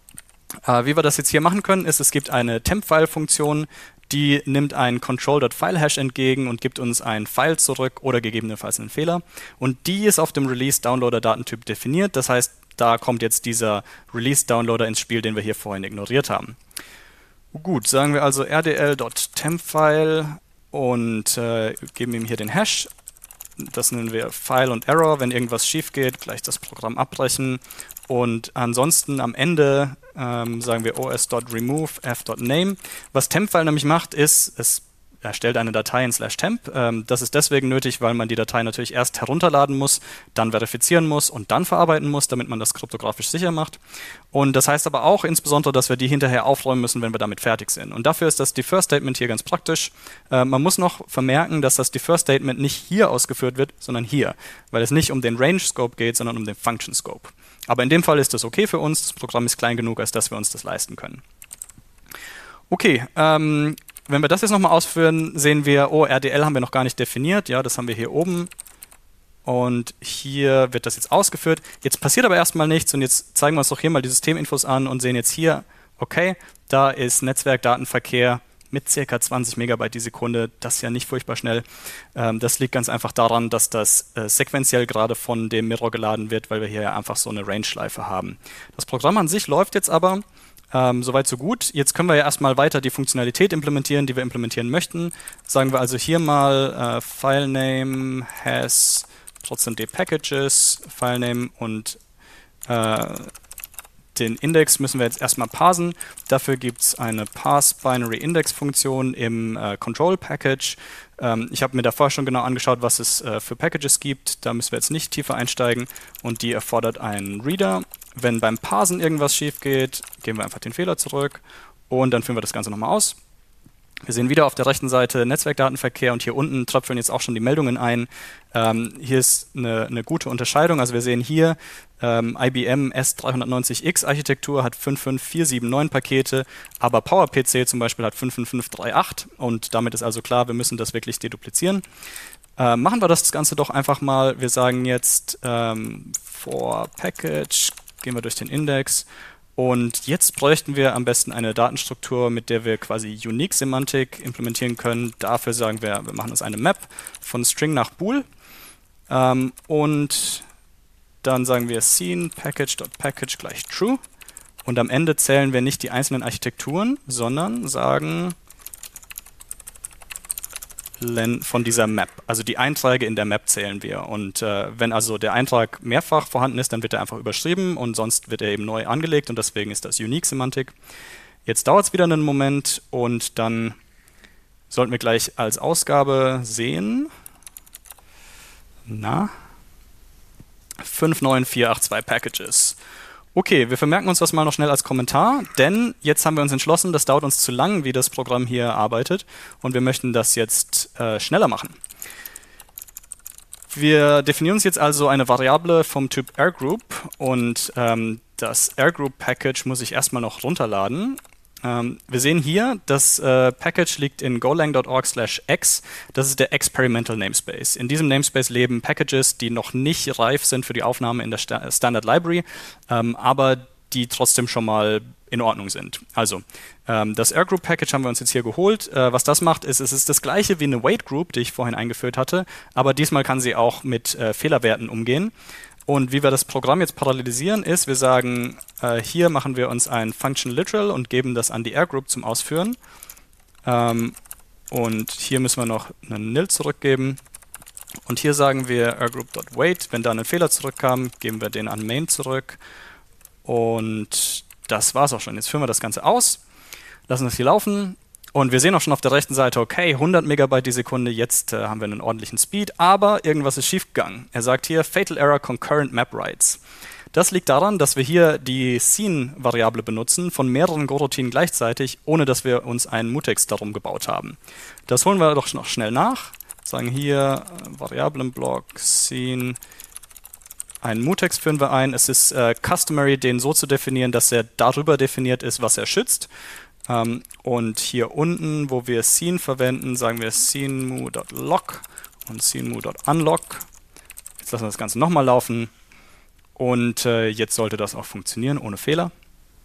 Speaker 2: Äh, wie wir das jetzt hier machen können, ist, es gibt eine Temp-File-Funktion, die nimmt einen control.filehash entgegen und gibt uns ein File zurück oder gegebenenfalls einen Fehler. Und die ist auf dem Release-Downloader-Datentyp definiert. Das heißt, da kommt jetzt dieser Release-Downloader ins Spiel, den wir hier vorhin ignoriert haben. Gut, sagen wir also rdl.tempfile und äh, geben ihm hier den Hash. Das nennen wir File und Error. Wenn irgendwas schief geht, gleich das Programm abbrechen. Und ansonsten am Ende ähm, sagen wir os.remove f.name. Was Tempfile nämlich macht, ist, es erstellt eine Datei in slash temp. Ähm, das ist deswegen nötig, weil man die Datei natürlich erst herunterladen muss, dann verifizieren muss und dann verarbeiten muss, damit man das kryptografisch sicher macht. Und das heißt aber auch insbesondere, dass wir die hinterher aufräumen müssen, wenn wir damit fertig sind. Und dafür ist das Defer-Statement hier ganz praktisch. Äh, man muss noch vermerken, dass das Defer-Statement nicht hier ausgeführt wird, sondern hier, weil es nicht um den Range-Scope geht, sondern um den Function-Scope. Aber in dem Fall ist das okay für uns. Das Programm ist klein genug, als dass wir uns das leisten können. Okay, ähm, wenn wir das jetzt nochmal ausführen, sehen wir, oh, R D L haben wir noch gar nicht definiert. Ja, das haben wir hier oben. Und hier wird das jetzt ausgeführt. Jetzt passiert aber erstmal nichts und jetzt zeigen wir uns doch hier mal die Systeminfos an und sehen jetzt hier, okay, da ist Netzwerkdatenverkehr mit ca. zwanzig Megabyte die Sekunde. Das ist ja nicht furchtbar schnell. Ähm, das liegt ganz einfach daran, dass das äh, sequenziell gerade von dem Mirror geladen wird, weil wir hier ja einfach so eine Range-Schleife haben. Das Programm an sich läuft jetzt aber. Ähm, Soweit so gut. Jetzt können wir ja erstmal weiter die Funktionalität implementieren, die wir implementieren möchten. Sagen wir also hier mal äh, filename has %d packages, filename und äh, den Index müssen wir jetzt erstmal parsen. Dafür gibt es eine parse-binary-index-Funktion im äh, Control-Package. Ähm, ich habe mir davor schon genau angeschaut, was es äh, für Packages gibt. Da müssen wir jetzt nicht tiefer einsteigen. Und die erfordert einen Reader. Wenn beim Parsen irgendwas schief geht, geben wir einfach den Fehler zurück und dann führen wir das Ganze nochmal aus. Wir sehen wieder auf der rechten Seite Netzwerkdatenverkehr und hier unten tröpfeln jetzt auch schon die Meldungen ein. Ähm, hier ist eine, eine gute Unterscheidung. Also wir sehen hier, ähm, I B M S drei neunzig X Architektur hat fünf fünf vier sieben neun Pakete, aber PowerPC zum Beispiel hat fünf fünf fünf drei acht und damit ist also klar, wir müssen das wirklich deduplizieren. Äh, machen wir das Ganze doch einfach mal. Wir sagen jetzt ähm, for Package, gehen wir durch den Index. Und jetzt bräuchten wir am besten eine Datenstruktur, mit der wir quasi Unique-Semantik implementieren können. Dafür sagen wir, wir machen uns eine Map von String nach Bool. Ähm, und dann sagen wir scene package.package gleich true. Und am Ende zählen wir nicht die einzelnen Architekturen, sondern sagen von dieser Map. Also die Einträge in der Map zählen wir. Und äh, wenn also der Eintrag mehrfach vorhanden ist, dann wird er einfach überschrieben und sonst wird er eben neu angelegt und deswegen ist das Unique-Semantik. Jetzt dauert es wieder einen Moment und dann sollten wir gleich als Ausgabe sehen, na, fünf neun vier acht zwei Packages. Okay, wir vermerken uns das mal noch schnell als Kommentar, denn jetzt haben wir uns entschlossen, das dauert uns zu lang, wie das Programm hier arbeitet und wir möchten das jetzt äh, schneller machen. Wir definieren uns jetzt also eine Variable vom Typ rgroup und ähm, das rgroup-Package muss ich erstmal noch runterladen. Ähm, wir sehen hier, das äh, Package liegt in golang punkt org slash x. Das ist der Experimental Namespace. In diesem Namespace leben Packages, die noch nicht reif sind für die Aufnahme in der Sta Standard Library, ähm, aber die trotzdem schon mal in Ordnung sind. Also, ähm, das rgroup-Package haben wir uns jetzt hier geholt. Äh, was das macht, ist, es ist das gleiche wie eine Wait-Group, die ich vorhin eingeführt hatte, aber diesmal kann sie auch mit äh, Fehlerwerten umgehen. Und wie wir das Programm jetzt parallelisieren ist, wir sagen, äh, hier machen wir uns ein Function Literal und geben das an die rgroup zum Ausführen. Ähm, und hier müssen wir noch einen nil zurückgeben. Und hier sagen wir rgroup.wait, wenn da ein Fehler zurückkam, geben wir den an main zurück. Und das war's auch schon. Jetzt führen wir das Ganze aus, lassen das hier laufen. Und wir sehen auch schon auf der rechten Seite, okay, hundert Megabyte die Sekunde, jetzt äh, haben wir einen ordentlichen Speed, aber irgendwas ist schiefgegangen. Er sagt hier, Fatal Error Concurrent Map Writes. Das liegt daran, dass wir hier die Scene-Variable benutzen von mehreren Go-Routinen gleichzeitig, ohne dass wir uns einen Mutex darum gebaut haben. Das holen wir doch noch schnell nach. Sagen hier, äh, Variablenblock, Scene, einen Mutex führen wir ein. Es ist äh, customary, den so zu definieren, dass er darüber definiert ist, was er schützt. Um, und hier unten, wo wir Scene verwenden, sagen wir scenemu.lock und scenemu.unlock. Jetzt lassen wir das Ganze nochmal laufen und äh, jetzt sollte das auch funktionieren, ohne Fehler.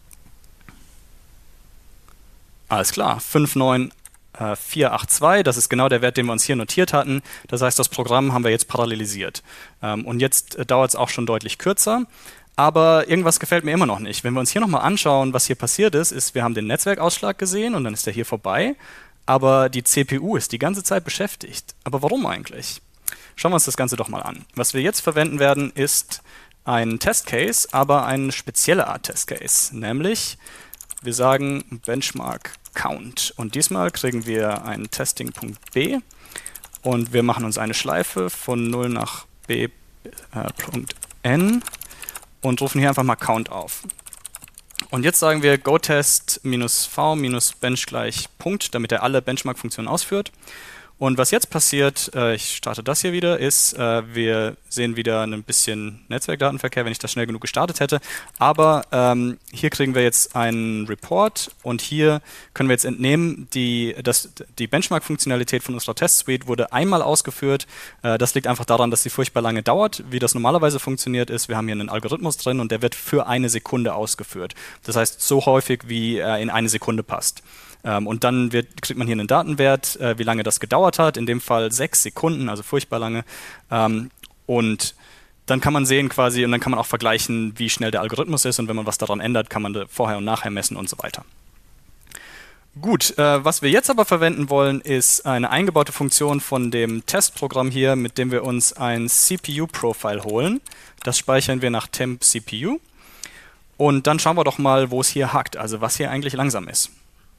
Speaker 2: Alles klar, fünf neun vier acht zwei, das ist genau der Wert, den wir uns hier notiert hatten. Das heißt, das Programm haben wir jetzt parallelisiert. Um, und jetzt äh, dauert es auch schon deutlich kürzer. Aber irgendwas gefällt mir immer noch nicht. Wenn wir uns hier nochmal anschauen, was hier passiert ist, ist, wir haben den Netzwerkausschlag gesehen und dann ist der hier vorbei. Aber die C P U ist die ganze Zeit beschäftigt. Aber warum eigentlich? Schauen wir uns das Ganze doch mal an. Was wir jetzt verwenden werden, ist ein Testcase, aber eine spezielle Art Testcase. Nämlich, wir sagen Benchmark Count. Und diesmal kriegen wir einen Testing.b und wir machen uns eine Schleife von null nach b äh, Punkt n. Und rufen hier einfach mal Count auf. Und jetzt sagen wir gotest-v-bench gleich Punkt, damit er alle Benchmark-Funktionen ausführt. Und was jetzt passiert, äh, ich starte das hier wieder, ist, äh, wir sehen wieder ein bisschen Netzwerkdatenverkehr, wenn ich das schnell genug gestartet hätte. Aber ähm, hier kriegen wir jetzt einen Report und hier können wir jetzt entnehmen, die, das, die Benchmark-Funktionalität von unserer Test-Suite wurde einmal ausgeführt. Äh, das liegt einfach daran, dass sie furchtbar lange dauert. Wie das normalerweise funktioniert ist, wir haben hier einen Algorithmus drin und der wird für eine Sekunde ausgeführt. Das heißt, so häufig, wie er in eine Sekunde passt. Ähm, und dann wird, kriegt man hier einen Datenwert, äh, wie lange das gedauert hat, in dem Fall sechs Sekunden, also furchtbar lange. Ähm, und dann kann man sehen quasi, und dann kann man auch vergleichen, wie schnell der Algorithmus ist und wenn man was daran ändert, kann man da vorher und nachher messen und so weiter. Gut, äh, was wir jetzt aber verwenden wollen, ist eine eingebaute Funktion von dem Testprogramm hier, mit dem wir uns ein C P U-Profile holen. Das speichern wir nach temp C P U. Und dann schauen wir doch mal, wo es hier hakt, also was hier eigentlich langsam ist.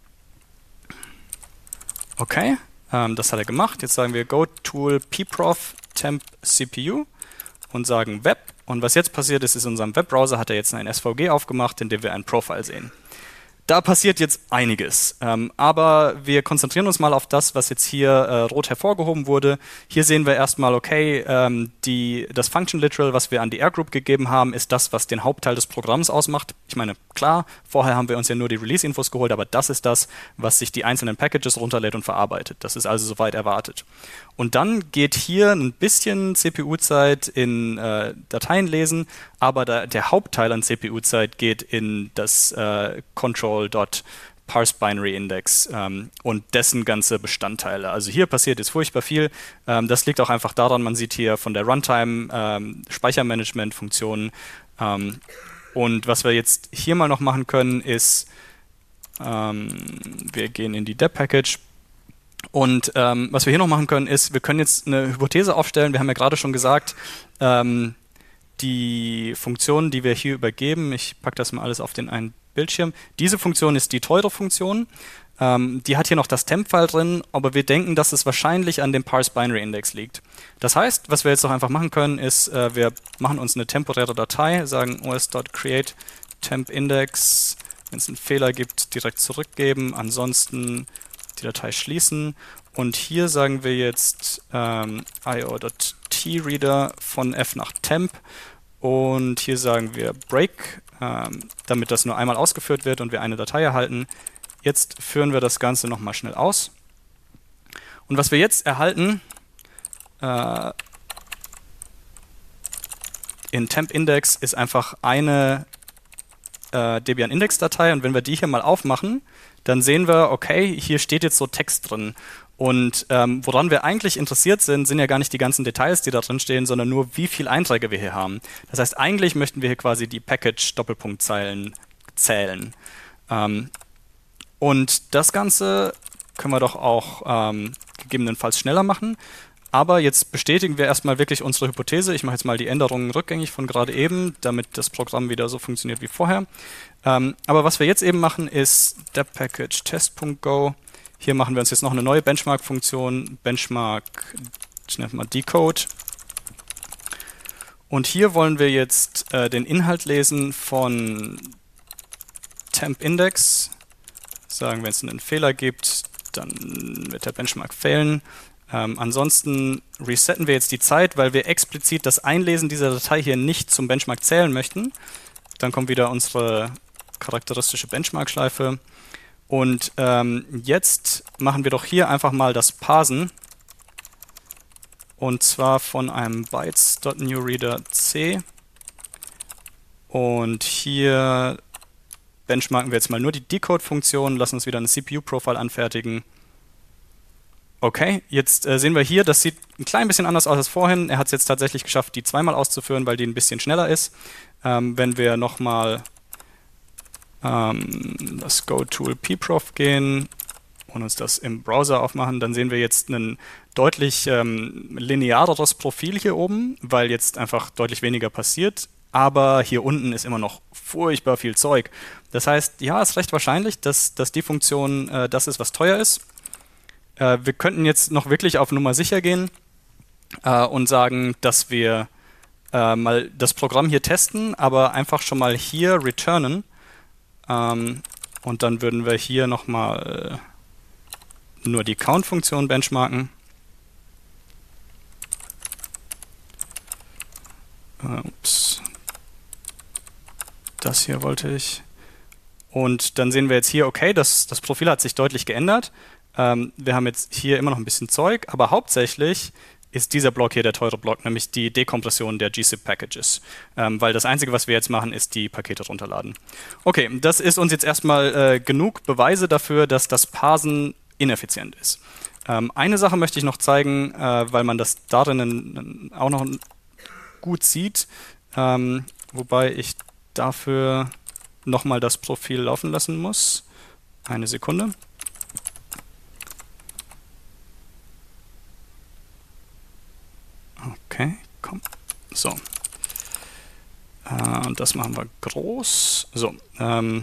Speaker 2: Okay, ähm, das hat er gemacht. Jetzt sagen wir go-tool pprof temp C P U und sagen Web. Und was jetzt passiert ist, ist in unserem Webbrowser hat er jetzt ein S V G aufgemacht, in dem wir ein Profile sehen. da passiert jetzt einiges, ähm, aber wir konzentrieren uns mal auf das, was jetzt hier äh, rot hervorgehoben wurde. Hier sehen wir erstmal, okay, ähm, die, das Function Literal, was wir an die R-Group gegeben haben, ist das, was den Hauptteil des Programms ausmacht. Ich meine, klar, vorher haben wir uns ja nur die Release-Infos geholt, aber das ist das, was sich die einzelnen Packages runterlädt und verarbeitet. Das ist also soweit erwartet. Und dann geht hier ein bisschen C P U-Zeit in äh, Dateien lesen, aber da, der Hauptteil an C P U-Zeit geht in das äh, Control.ParseBinaryIndex ähm, und dessen ganze Bestandteile. Also hier passiert jetzt furchtbar viel. Ähm, das liegt auch einfach daran, man sieht hier von der Runtime ähm, Speichermanagement-Funktionen. Ähm, und was wir jetzt hier mal noch machen können, ist, ähm, wir gehen in die deb-Package. Und ähm, was wir hier noch machen können, ist, wir können jetzt eine Hypothese aufstellen. Wir haben ja gerade schon gesagt, ähm, die Funktion, die wir hier übergeben, ich packe das mal alles auf den einen Bildschirm, diese Funktion ist die teure Funktion. Ähm, die hat hier noch das Temp-File drin, aber wir denken, dass es wahrscheinlich an dem Parse-Binary-Index liegt. Das heißt, was wir jetzt noch einfach machen können, ist, äh, wir machen uns eine temporäre Datei, sagen os.create temp-index, wenn es einen Fehler gibt, direkt zurückgeben, ansonsten die Datei schließen und hier sagen wir jetzt ähm, io.treader von f nach temp und hier sagen wir break, ähm, damit das nur einmal ausgeführt wird und wir eine Datei erhalten. Jetzt führen wir das Ganze nochmal schnell aus und was wir jetzt erhalten äh, in temp-index ist einfach eine äh, Debian-Index-Datei und wenn wir die hier mal aufmachen, dann sehen wir, okay, hier steht jetzt so Text drin. Und ähm, woran wir eigentlich interessiert sind, sind ja gar nicht die ganzen Details, die da drin stehen, sondern nur, wie viele Einträge wir hier haben. Das heißt, eigentlich möchten wir hier quasi die Package-Doppelpunktzeilen zählen. Ähm, und das Ganze können wir doch auch ähm, gegebenenfalls schneller machen. Aber jetzt bestätigen wir erstmal wirklich unsere Hypothese. Ich mache jetzt mal die Änderungen rückgängig von gerade eben, damit das Programm wieder so funktioniert wie vorher. Ähm, aber was wir jetzt eben machen, ist deb-package test.go. Hier machen wir uns jetzt noch eine neue Benchmark-Funktion, Benchmark, ich nenne mal decode. Und hier wollen wir jetzt äh, den Inhalt lesen von temp-index. Sagen, wenn es einen Fehler gibt, dann wird der Benchmark fehlen. Ähm, ansonsten resetten wir jetzt die Zeit, weil wir explizit das Einlesen dieser Datei hier nicht zum Benchmark zählen möchten. Dann kommt wieder unsere charakteristische Benchmark-Schleife. Und ähm, jetzt machen wir doch hier einfach mal das Parsen. Und zwar von einem bytes.newReader.c. Und hier benchmarken wir jetzt mal nur die Decode-Funktion, lassen uns wieder eine C P U-Profile anfertigen. Okay, jetzt äh, sehen wir hier, das sieht ein klein bisschen anders aus als vorhin. Er hat es jetzt tatsächlich geschafft, die zweimal auszuführen, weil die ein bisschen schneller ist. Ähm, wenn wir nochmal ähm, das Go-Tool pprof gehen und uns das im Browser aufmachen, dann sehen wir jetzt ein deutlich ähm, lineareres Profil hier oben, weil jetzt einfach deutlich weniger passiert. Aber hier unten ist immer noch furchtbar viel Zeug. Das heißt, ja, ist recht wahrscheinlich, dass, dass die Funktion äh, das ist, was teuer ist. Wir könnten jetzt noch wirklich auf Nummer sicher gehen äh, und sagen, dass wir äh, mal das Programm hier testen, aber einfach schon mal hier returnen. Ähm, und dann würden wir hier nochmal äh, nur die Count-Funktion benchmarken. Äh, ups. Das hier wollte ich. Und dann sehen wir jetzt hier, okay, das, das Profil hat sich deutlich geändert. Wir haben jetzt hier immer noch ein bisschen Zeug, aber hauptsächlich ist dieser Block hier der teure Block, nämlich die Dekompression der G zip-Packages. Ähm, weil das Einzige, was wir jetzt machen, ist die Pakete runterladen. Okay, das ist uns jetzt erstmal äh, genug Beweise dafür, dass das Parsen ineffizient ist. Ähm, eine Sache möchte ich noch zeigen, äh, weil man das darin auch noch gut sieht, ähm, wobei ich dafür nochmal das Profil laufen lassen muss. Eine Sekunde. Okay, komm. So. Äh, und das machen wir groß. So. Ähm,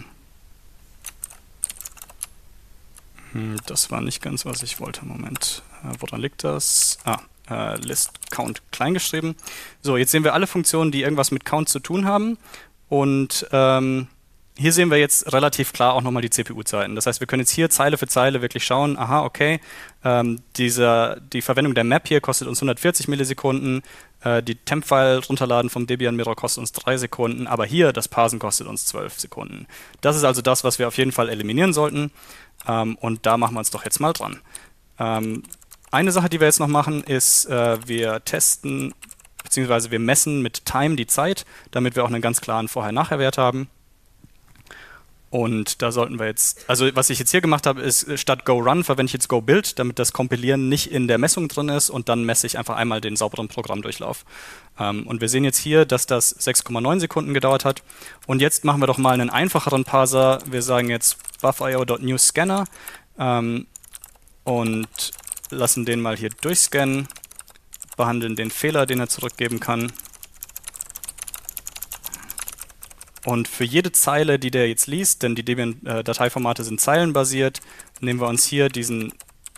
Speaker 2: das war nicht ganz, was ich wollte. Moment. Äh, woran liegt das? Ah, äh, List Count kleingeschrieben. So, jetzt sehen wir alle Funktionen, die irgendwas mit Count zu tun haben. Und ähm, hier sehen wir jetzt relativ klar auch nochmal die C P U-Zeiten. Das heißt, wir können jetzt hier Zeile für Zeile wirklich schauen, aha, okay, ähm, dieser, die Verwendung der Map hier kostet uns hundertvierzig Millisekunden, äh, die Temp-File runterladen vom Debian Mirror kostet uns drei Sekunden, aber hier das Parsen kostet uns zwölf Sekunden. Das ist also das, was wir auf jeden Fall eliminieren sollten, ähm, und da machen wir uns doch jetzt mal dran. Ähm, eine Sache, die wir jetzt noch machen, ist, äh, wir testen, beziehungsweise wir messen mit Time die Zeit, damit wir auch einen ganz klaren Vorher-Nachher-Wert haben. Und da sollten wir jetzt, also was ich jetzt hier gemacht habe, ist statt GoRun verwende ich jetzt GoBuild, damit das Kompilieren nicht in der Messung drin ist und dann messe ich einfach einmal den sauberen Programmdurchlauf. Ähm, und wir sehen jetzt hier, dass das sechs Komma neun Sekunden gedauert hat. Und jetzt machen wir doch mal einen einfacheren Parser. Wir sagen jetzt buffio.newScanner ähm, und lassen den mal hier durchscannen, behandeln den Fehler, den er zurückgeben kann. Und für jede Zeile, die der jetzt liest, denn die Debian-Dateiformate sind zeilenbasiert, nehmen wir uns hier diesen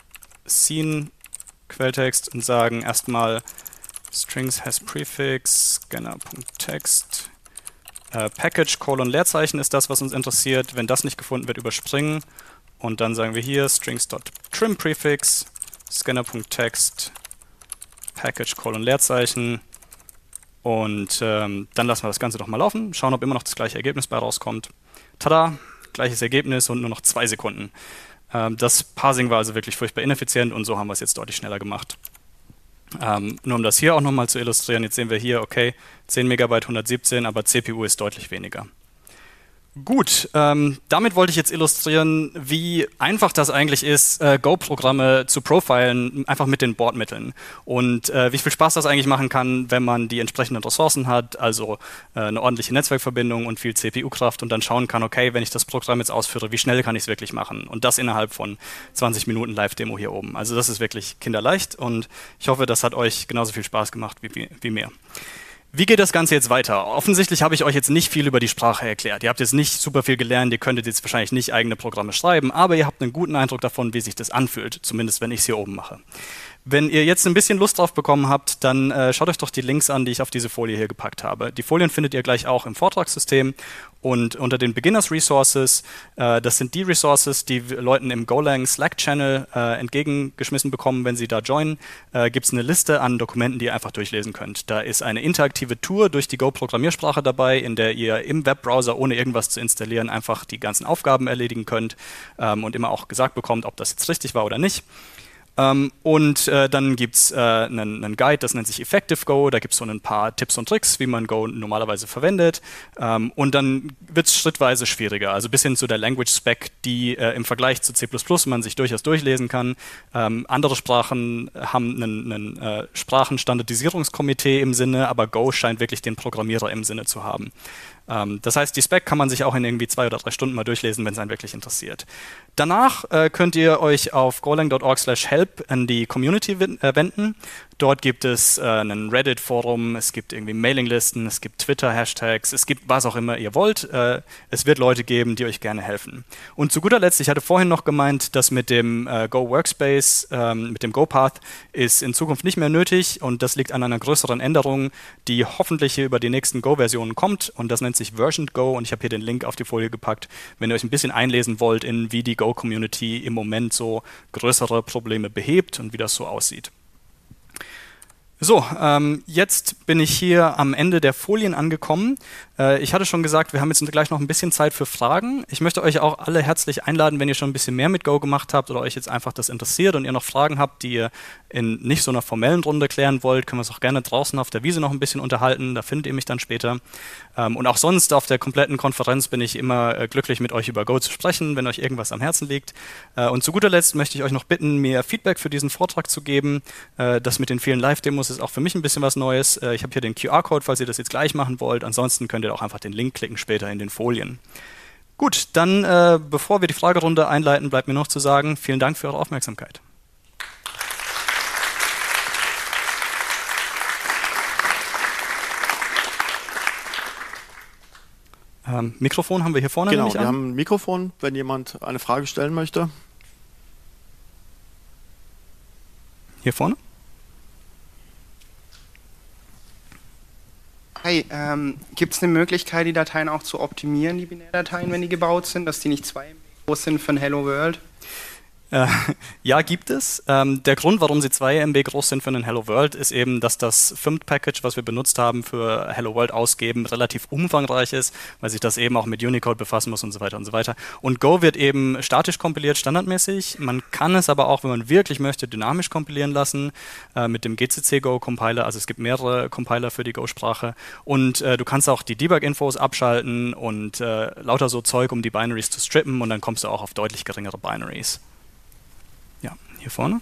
Speaker 2: Scene-Quelltext und sagen erstmal strings has prefix, scanner.text, äh, package, Colon, Leerzeichen ist das, was uns interessiert. Wenn das nicht gefunden wird, überspringen. Und dann sagen wir hier strings.trim-prefix, scanner.text, package, Colon, Leerzeichen. Und ähm, dann lassen wir das Ganze doch mal laufen, schauen, ob immer noch das gleiche Ergebnis bei rauskommt. Tada, gleiches Ergebnis und nur noch zwei Sekunden. Ähm, das Parsing war also wirklich furchtbar ineffizient und so haben wir es jetzt deutlich schneller gemacht. Ähm, nur um das hier auch nochmal zu illustrieren, jetzt sehen wir hier, okay, zehn Megabyte, hundertsiebzehn, aber C P U ist deutlich weniger. Gut, ähm, damit wollte ich jetzt illustrieren, wie einfach das eigentlich ist, äh, Go-Programme zu profilen, einfach mit den Bordmitteln. Und äh, wie viel Spaß das eigentlich machen kann, wenn man die entsprechenden Ressourcen hat, also äh, eine ordentliche Netzwerkverbindung und viel C P U-Kraft und dann schauen kann, okay, wenn ich das Programm jetzt ausführe, wie schnell kann ich es wirklich machen? Und das innerhalb von zwanzig Minuten Live-Demo hier oben. Also das ist wirklich kinderleicht und ich hoffe, das hat euch genauso viel Spaß gemacht wie, wie, wie mir. Wie geht das Ganze jetzt weiter? Offensichtlich habe ich euch jetzt nicht viel über die Sprache erklärt. Ihr habt jetzt nicht super viel gelernt, ihr könntet jetzt wahrscheinlich nicht eigene Programme schreiben, aber ihr habt einen guten Eindruck davon, wie sich das anfühlt, zumindest wenn ich es hier oben mache. Wenn ihr jetzt ein bisschen Lust drauf bekommen habt, dann äh, schaut euch doch die Links an, die ich auf diese Folie hier gepackt habe. Die Folien findet ihr gleich auch im Vortragssystem und unter den Beginners Resources, äh, das sind die Resources, die Leuten im Golang Slack-Channel äh, entgegengeschmissen bekommen, wenn sie da joinen, äh, gibt es eine Liste an Dokumenten, die ihr einfach durchlesen könnt. Da ist eine interaktive Tour durch die Go-Programmiersprache dabei, in der ihr im Webbrowser, ohne irgendwas zu installieren, einfach die ganzen Aufgaben erledigen könnt ähm, und immer auch gesagt bekommt, ob das jetzt richtig war oder nicht. Um, und äh, dann gibt es äh, einen, einen Guide, das nennt sich Effective Go, da gibt es so ein paar Tipps und Tricks, wie man Go normalerweise verwendet. Um, und dann wird es schrittweise schwieriger, also bis hin zu der Language Spec, die äh, im Vergleich zu C plus plus man sich durchaus durchlesen kann. Um, andere Sprachen haben einen, einen äh, Sprachenstandardisierungskomitee im Sinne, aber Go scheint wirklich den Programmierer im Sinne zu haben. Um, das heißt, die Spec kann man sich auch in irgendwie zwei oder drei Stunden mal durchlesen, wenn es einen wirklich interessiert. Danach äh, könnt ihr euch auf golang punkt org slash help an die Community äh, wenden. Dort gibt es äh, ein Reddit-Forum, es gibt irgendwie Mailinglisten, es gibt Twitter-Hashtags, es gibt was auch immer ihr wollt. Äh, es wird Leute geben, die euch gerne helfen. Und zu guter Letzt, ich hatte vorhin noch gemeint, dass mit dem äh, Go Workspace, ähm, mit dem Go Path ist in Zukunft nicht mehr nötig und das liegt an einer größeren Änderung, die hoffentlich hier über die nächsten Go-Versionen kommt und das nennt sich Versioned Go und ich habe hier den Link auf die Folie gepackt, wenn ihr euch ein bisschen einlesen wollt in wie die Go-Community im Moment so größere Probleme behebt und wie das so aussieht. So, ähm, jetzt bin ich hier am Ende der Folien angekommen. Äh, ich hatte schon gesagt, wir haben jetzt gleich noch ein bisschen Zeit für Fragen. Ich möchte euch auch alle herzlich einladen, wenn ihr schon ein bisschen mehr mit Go gemacht habt oder euch jetzt einfach das interessiert und ihr noch Fragen habt, die ihr in nicht so einer formellen Runde klären wollt, können wir uns auch gerne draußen auf der Wiese noch ein bisschen unterhalten. Da findet ihr mich dann später. Ähm, und auch sonst auf der kompletten Konferenz bin ich immer äh, glücklich, mit euch über Go zu sprechen, wenn euch irgendwas am Herzen liegt. Äh, und zu guter Letzt möchte ich euch noch bitten, mir Feedback für diesen Vortrag zu geben. Äh, das mit den vielen Live-Demos ist auch für mich ein bisschen was Neues. Äh, ich habe hier den Q R-Code, falls ihr das jetzt gleich machen wollt. Ansonsten könnt ihr auch einfach den Link klicken später in den Folien. Gut, dann äh, bevor wir die Fragerunde einleiten, bleibt mir noch zu sagen, vielen Dank für eure Aufmerksamkeit. Ähm, Mikrofon haben wir hier vorne.
Speaker 1: Genau, wir
Speaker 2: an.
Speaker 1: haben ein Mikrofon, wenn jemand eine Frage stellen möchte.
Speaker 2: Hier vorne?
Speaker 3: Hi, ähm, gibt es eine Möglichkeit, die Dateien auch zu optimieren, die Binärdateien, wenn die gebaut sind, dass die nicht zwei M B groß sind für ein Hello World?
Speaker 2: Äh, ja, gibt es. Ähm, der Grund, warum sie zwei M B groß sind für einen Hello World, ist eben, dass das F I M P-Package, was wir benutzt haben für Hello World ausgeben, relativ umfangreich ist, weil sich das eben auch mit Unicode befassen muss und so weiter und so weiter. Und Go wird eben statisch kompiliert, standardmäßig. Man kann es aber auch, wenn man wirklich möchte, dynamisch kompilieren lassen äh, mit dem G C C Go Compiler. Also es gibt mehrere Compiler für die Go-Sprache. Und äh, du kannst auch die Debug-Infos abschalten und äh, lauter so Zeug, um die Binaries zu strippen, und dann kommst du auch auf deutlich geringere Binaries. Ja, hier vorne.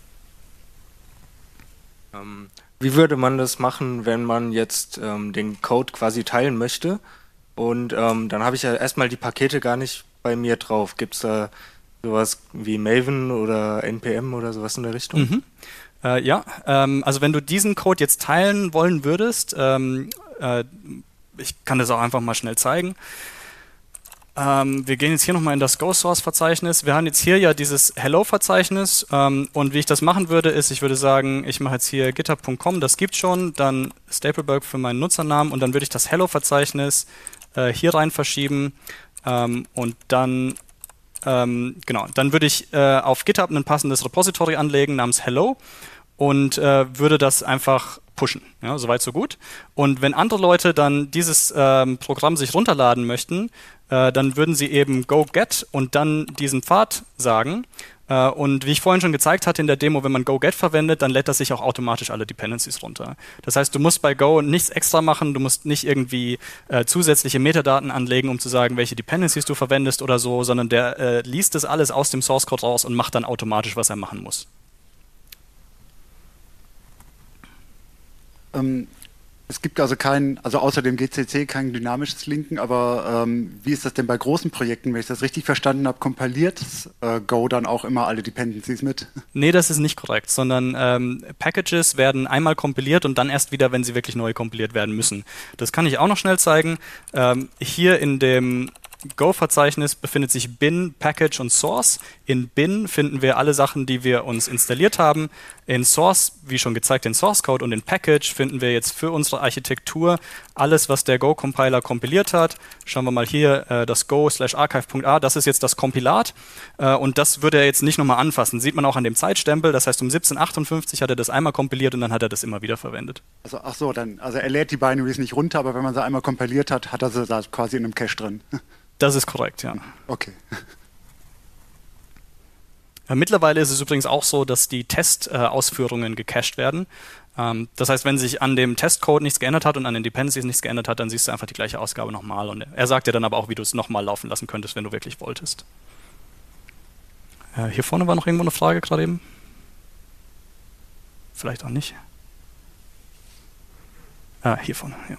Speaker 4: Ähm, wie würde man das machen, wenn man jetzt ähm, den Code quasi teilen möchte? Und ähm, dann habe ich ja erstmal die Pakete gar nicht bei mir drauf. Gibt es da sowas wie Maven oder N P M oder sowas in der Richtung?
Speaker 2: Mhm. Äh, ja, ähm, also wenn du diesen Code jetzt teilen wollen würdest, ähm, äh, ich kann das auch einfach mal schnell zeigen. Ähm, wir gehen jetzt hier nochmal in das Go-Source-Verzeichnis. Wir haben jetzt hier ja dieses Hello-Verzeichnis, ähm, und wie ich das machen würde, ist, ich würde sagen, ich mache jetzt hier github punkt com, das gibt's schon, dann Stapleberg für meinen Nutzernamen, und dann würde ich das Hello-Verzeichnis äh, hier rein verschieben, ähm, und dann ähm, genau, dann würde ich äh, auf GitHub ein passendes Repository anlegen namens Hello und äh, würde das einfach pushen. Ja, soweit so gut. Und wenn andere Leute dann dieses ähm, Programm sich runterladen möchten, äh, dann würden sie eben go get und dann diesen Pfad sagen. Äh, und wie ich vorhin schon gezeigt hatte in der Demo, wenn man go get verwendet, dann lädt das sich auch automatisch alle Dependencies runter. Das heißt, du musst bei Go nichts extra machen, du musst nicht irgendwie äh, zusätzliche Metadaten anlegen, um zu sagen, welche Dependencies du verwendest oder so, sondern der äh, liest das alles aus dem Source Code raus und macht dann automatisch, was er machen muss.
Speaker 5: Ähm, es gibt also kein, also außer dem G C C kein dynamisches Linken, aber ähm, wie ist das denn bei großen Projekten? Wenn ich das richtig verstanden habe, kompiliert äh, Go dann auch immer alle Dependencies mit?
Speaker 2: Nee, das ist nicht korrekt, sondern ähm, Packages werden einmal kompiliert und dann erst wieder, wenn sie wirklich neu kompiliert werden müssen. Das kann ich auch noch schnell zeigen. Ähm, hier in dem Go-Verzeichnis befindet sich Bin, Package und Source. In Bin finden wir alle Sachen, die wir uns installiert haben. In Source, wie schon gezeigt, den Source Code, und in Package finden wir jetzt für unsere Architektur alles, was der Go-Compiler kompiliert hat. Schauen wir mal hier, äh, das Go slash archive.a, das ist jetzt das Kompilat, äh, und das würde er jetzt nicht nochmal anfassen. Sieht man auch an dem Zeitstempel, das heißt um siebzehnhundertachtundfünfzig hat er das einmal kompiliert und dann hat er das immer wieder verwendet.
Speaker 5: Also, ach so, dann, also er lädt die Binaries nicht runter, aber wenn man sie einmal kompiliert hat, hat er sie da quasi in einem Cache drin.
Speaker 2: Das ist korrekt, ja.
Speaker 5: Okay.
Speaker 2: Mittlerweile ist es übrigens auch so, dass die Testausführungen gecached werden. Ähm, das heißt, wenn sich an dem Testcode nichts geändert hat und an den Dependencies nichts geändert hat, dann siehst du einfach die gleiche Ausgabe nochmal. Und er sagt dir dann aber auch, wie du es nochmal laufen lassen könntest, wenn du wirklich wolltest. Äh, hier vorne war noch irgendwo eine Frage gerade eben. Vielleicht auch nicht. Ah, hier vorne, ja.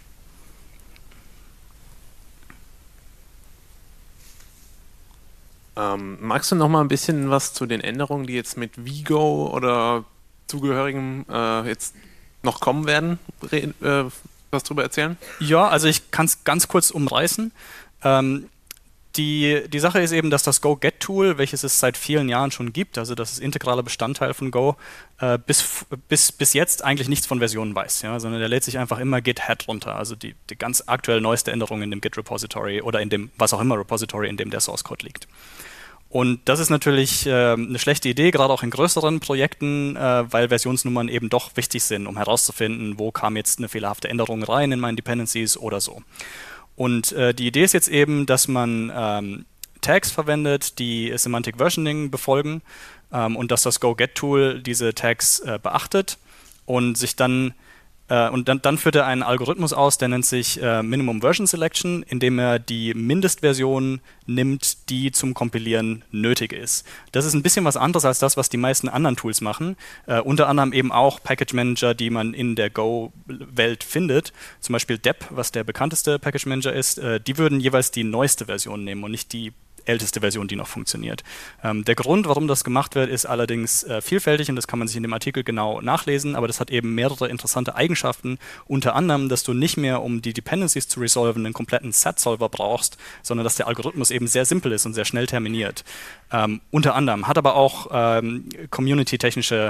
Speaker 6: Ähm, magst du noch mal ein bisschen was zu den Änderungen, die jetzt mit Vigo oder zugehörigem äh, jetzt noch kommen werden, re- äh, was drüber erzählen?
Speaker 2: Ja, also ich kann es ganz kurz umreißen. Ähm, die, die Sache ist eben, dass das Go-Get-Tool, welches es seit vielen Jahren schon gibt, also das ist integraler Bestandteil von Go, äh, bis, bis, bis jetzt eigentlich nichts von Versionen weiß, ja, sondern der lädt sich einfach immer Git-Head runter, also die, die ganz aktuell neueste Änderung in dem Git-Repository oder in dem, was auch immer Repository, in dem der Source-Code liegt. Und das ist natürlich äh, eine schlechte Idee, gerade auch in größeren Projekten, äh, weil Versionsnummern eben doch wichtig sind, um herauszufinden, wo kam jetzt eine fehlerhafte Änderung rein in meinen Dependencies oder so. Und äh, die Idee ist jetzt eben, dass man ähm, Tags verwendet, die Semantic Versioning befolgen, ähm, und dass das Go-Get-Tool diese Tags äh, beachtet und sich dann Und dann, dann führt er einen Algorithmus aus, der nennt sich äh, Minimum Version Selection, indem er die Mindestversion nimmt, die zum Kompilieren nötig ist. Das ist ein bisschen was anderes als das, was die meisten anderen Tools machen. Äh, unter anderem eben auch Package Manager, die man in der Go-Welt findet. Zum Beispiel Dep, was der bekannteste Package Manager ist. Äh, die würden jeweils die neueste Version nehmen und nicht die älteste Version, die noch funktioniert. Ähm, der Grund, warum das gemacht wird, ist allerdings äh, vielfältig, und das kann man sich in dem Artikel genau nachlesen, aber das hat eben mehrere interessante Eigenschaften, unter anderem, dass du nicht mehr, um die Dependencies zu resolven, einen kompletten Set-Solver brauchst, sondern dass der Algorithmus eben sehr simpel ist und sehr schnell terminiert. Ähm, unter anderem hat aber auch ähm, community-technische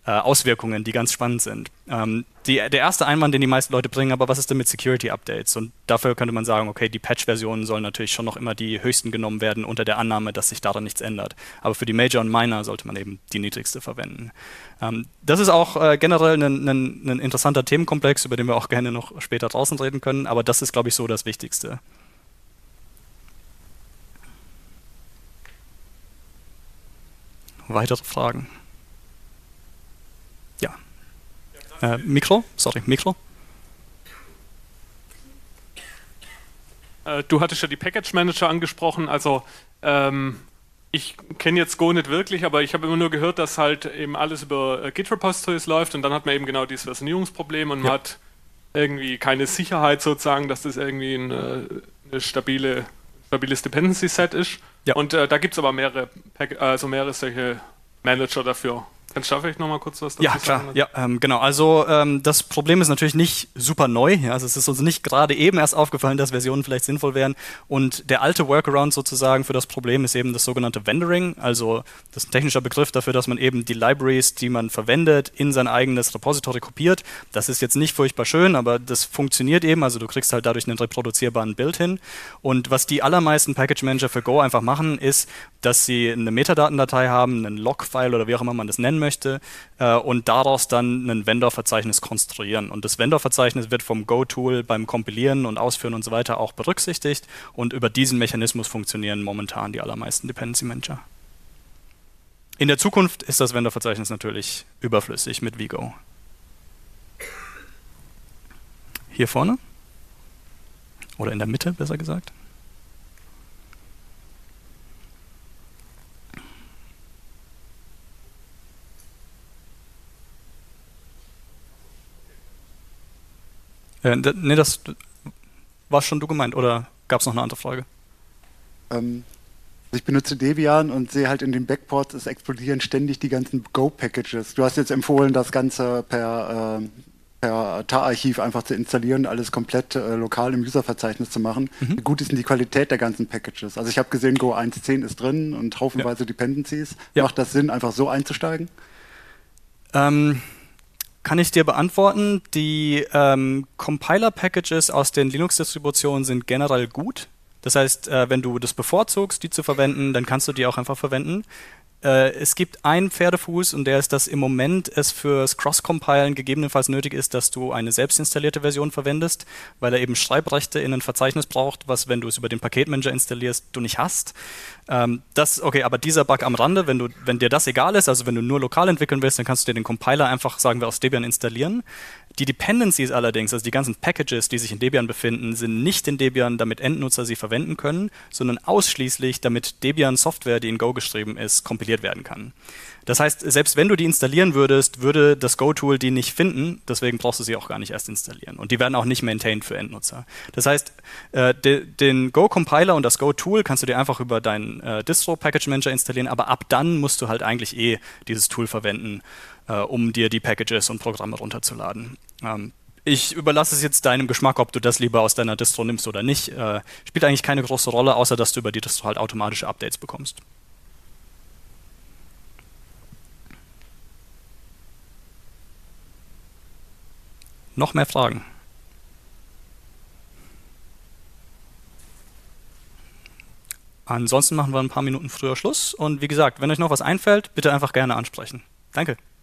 Speaker 2: äh, Auswirkungen, die ganz spannend sind. Ähm, die, der erste Einwand, den die meisten Leute bringen, aber was ist denn mit Security-Updates? Und dafür könnte man sagen, okay, die Patch-Versionen sollen natürlich schon noch immer die höchsten genommen werden, unter der Annahme, dass sich daran nichts ändert. Aber für die Major und Minor sollte man eben die niedrigste verwenden. Ähm, das ist auch äh, generell ein, ein, ein interessanter Themenkomplex, über den wir auch gerne noch später draußen reden können, aber das ist, glaube ich, so das Wichtigste. Weitere Fragen? Ja. Äh, Mikro? Sorry, Mikro.
Speaker 7: Äh, du hattest ja die Package Manager angesprochen. Also ähm, ich kenne jetzt Go nicht wirklich, aber ich habe immer nur gehört, dass halt eben alles über äh, Git Repositories läuft und dann hat man eben genau dieses Versionierungsproblem und man
Speaker 2: Ja. hat
Speaker 7: irgendwie keine Sicherheit sozusagen, dass das irgendwie eine, eine stabile, stabiles Dependency Set ist.
Speaker 2: Ja.
Speaker 7: Und äh, da gibt es aber mehrere, Pack also mehrere solche Manager dafür. Kannst du da vielleicht nochmal kurz was dazu
Speaker 2: Ja,
Speaker 7: sagen?
Speaker 2: klar. Ja, ähm, genau. Also ähm, das Problem ist natürlich nicht super neu. Ja? Also es ist uns nicht gerade eben erst aufgefallen, dass Versionen vielleicht sinnvoll wären. Und der alte Workaround sozusagen für das Problem ist eben das sogenannte Vendoring. Also das ist ein technischer Begriff dafür, dass man eben die Libraries, die man verwendet, in sein eigenes Repository kopiert. Das ist jetzt nicht furchtbar schön, aber das funktioniert eben. Also du kriegst halt dadurch einen reproduzierbaren Build hin. Und was die allermeisten Package Manager für Go einfach machen, ist, dass sie eine Metadatendatei haben, einen Log-File oder wie auch immer man das nennen möchte, äh, und daraus dann ein Vendor-Verzeichnis konstruieren. Und das Vendor-Verzeichnis wird vom Go-Tool beim Kompilieren und Ausführen und so weiter auch berücksichtigt. Und über diesen Mechanismus funktionieren momentan die allermeisten Dependency Manager. In der Zukunft ist das Vendor-Verzeichnis natürlich überflüssig mit vgo. Hier vorne? Oder in der Mitte, besser gesagt. Äh, ne, das war schon du gemeint, oder gab es noch eine andere Frage?
Speaker 5: Ähm, also ich benutze Debian und sehe halt in den Backports, es explodieren ständig die ganzen Go-Packages. Du hast jetzt empfohlen, das Ganze per, äh, per Tar-Archiv einfach zu installieren, alles komplett äh, lokal im User-Verzeichnis zu machen.
Speaker 2: Mhm.
Speaker 5: Wie gut ist denn die Qualität der ganzen Packages? Also ich habe gesehen, Go eins Punkt zehn ist drin und haufenweise ja. Dependencies.
Speaker 2: Ja.
Speaker 5: Macht das Sinn, einfach so einzusteigen?
Speaker 2: Ähm... Kann ich dir beantworten. Die ähm, Compiler-Packages aus den Linux-Distributionen sind generell gut. Das heißt, äh, wenn du das bevorzugst, die zu verwenden, dann kannst du die auch einfach verwenden. Äh, es gibt einen Pferdefuß und der ist, dass im Moment es fürs Cross-Compilen gegebenenfalls nötig ist, dass du eine selbst installierte Version verwendest, weil er eben Schreibrechte in ein Verzeichnis braucht, was, wenn du es über den Paketmanager installierst, du nicht hast. Ähm, das, okay, aber dieser Bug am Rande, wenn du, wenn dir das egal ist, also wenn du nur lokal entwickeln willst, dann kannst du dir den Compiler einfach, sagen wir, aus Debian installieren. Die Dependencies allerdings, also die ganzen Packages, die sich in Debian befinden, sind nicht in Debian, damit Endnutzer sie verwenden können, sondern ausschließlich, damit Debian-Software, die in Go geschrieben ist, kompiliert werden kann. Das heißt, selbst wenn du die installieren würdest, würde das Go-Tool die nicht finden, deswegen brauchst du sie auch gar nicht erst installieren. Und die werden auch nicht maintained für Endnutzer. Das heißt, äh, de, den Go-Compiler und das Go-Tool kannst du dir einfach über deinen äh, Distro-Package-Manager installieren, aber ab dann musst du halt eigentlich eh dieses Tool verwenden, äh, um dir die Packages und Programme runterzuladen. Ähm, ich überlasse es jetzt deinem Geschmack, ob du das lieber aus deiner Distro nimmst oder nicht. Äh, spielt eigentlich keine große Rolle, außer dass du über die Distro halt automatische Updates bekommst. Noch mehr Fragen? Ansonsten machen wir ein paar Minuten früher Schluss. Und wie gesagt, wenn euch noch was einfällt, bitte einfach gerne ansprechen. Danke.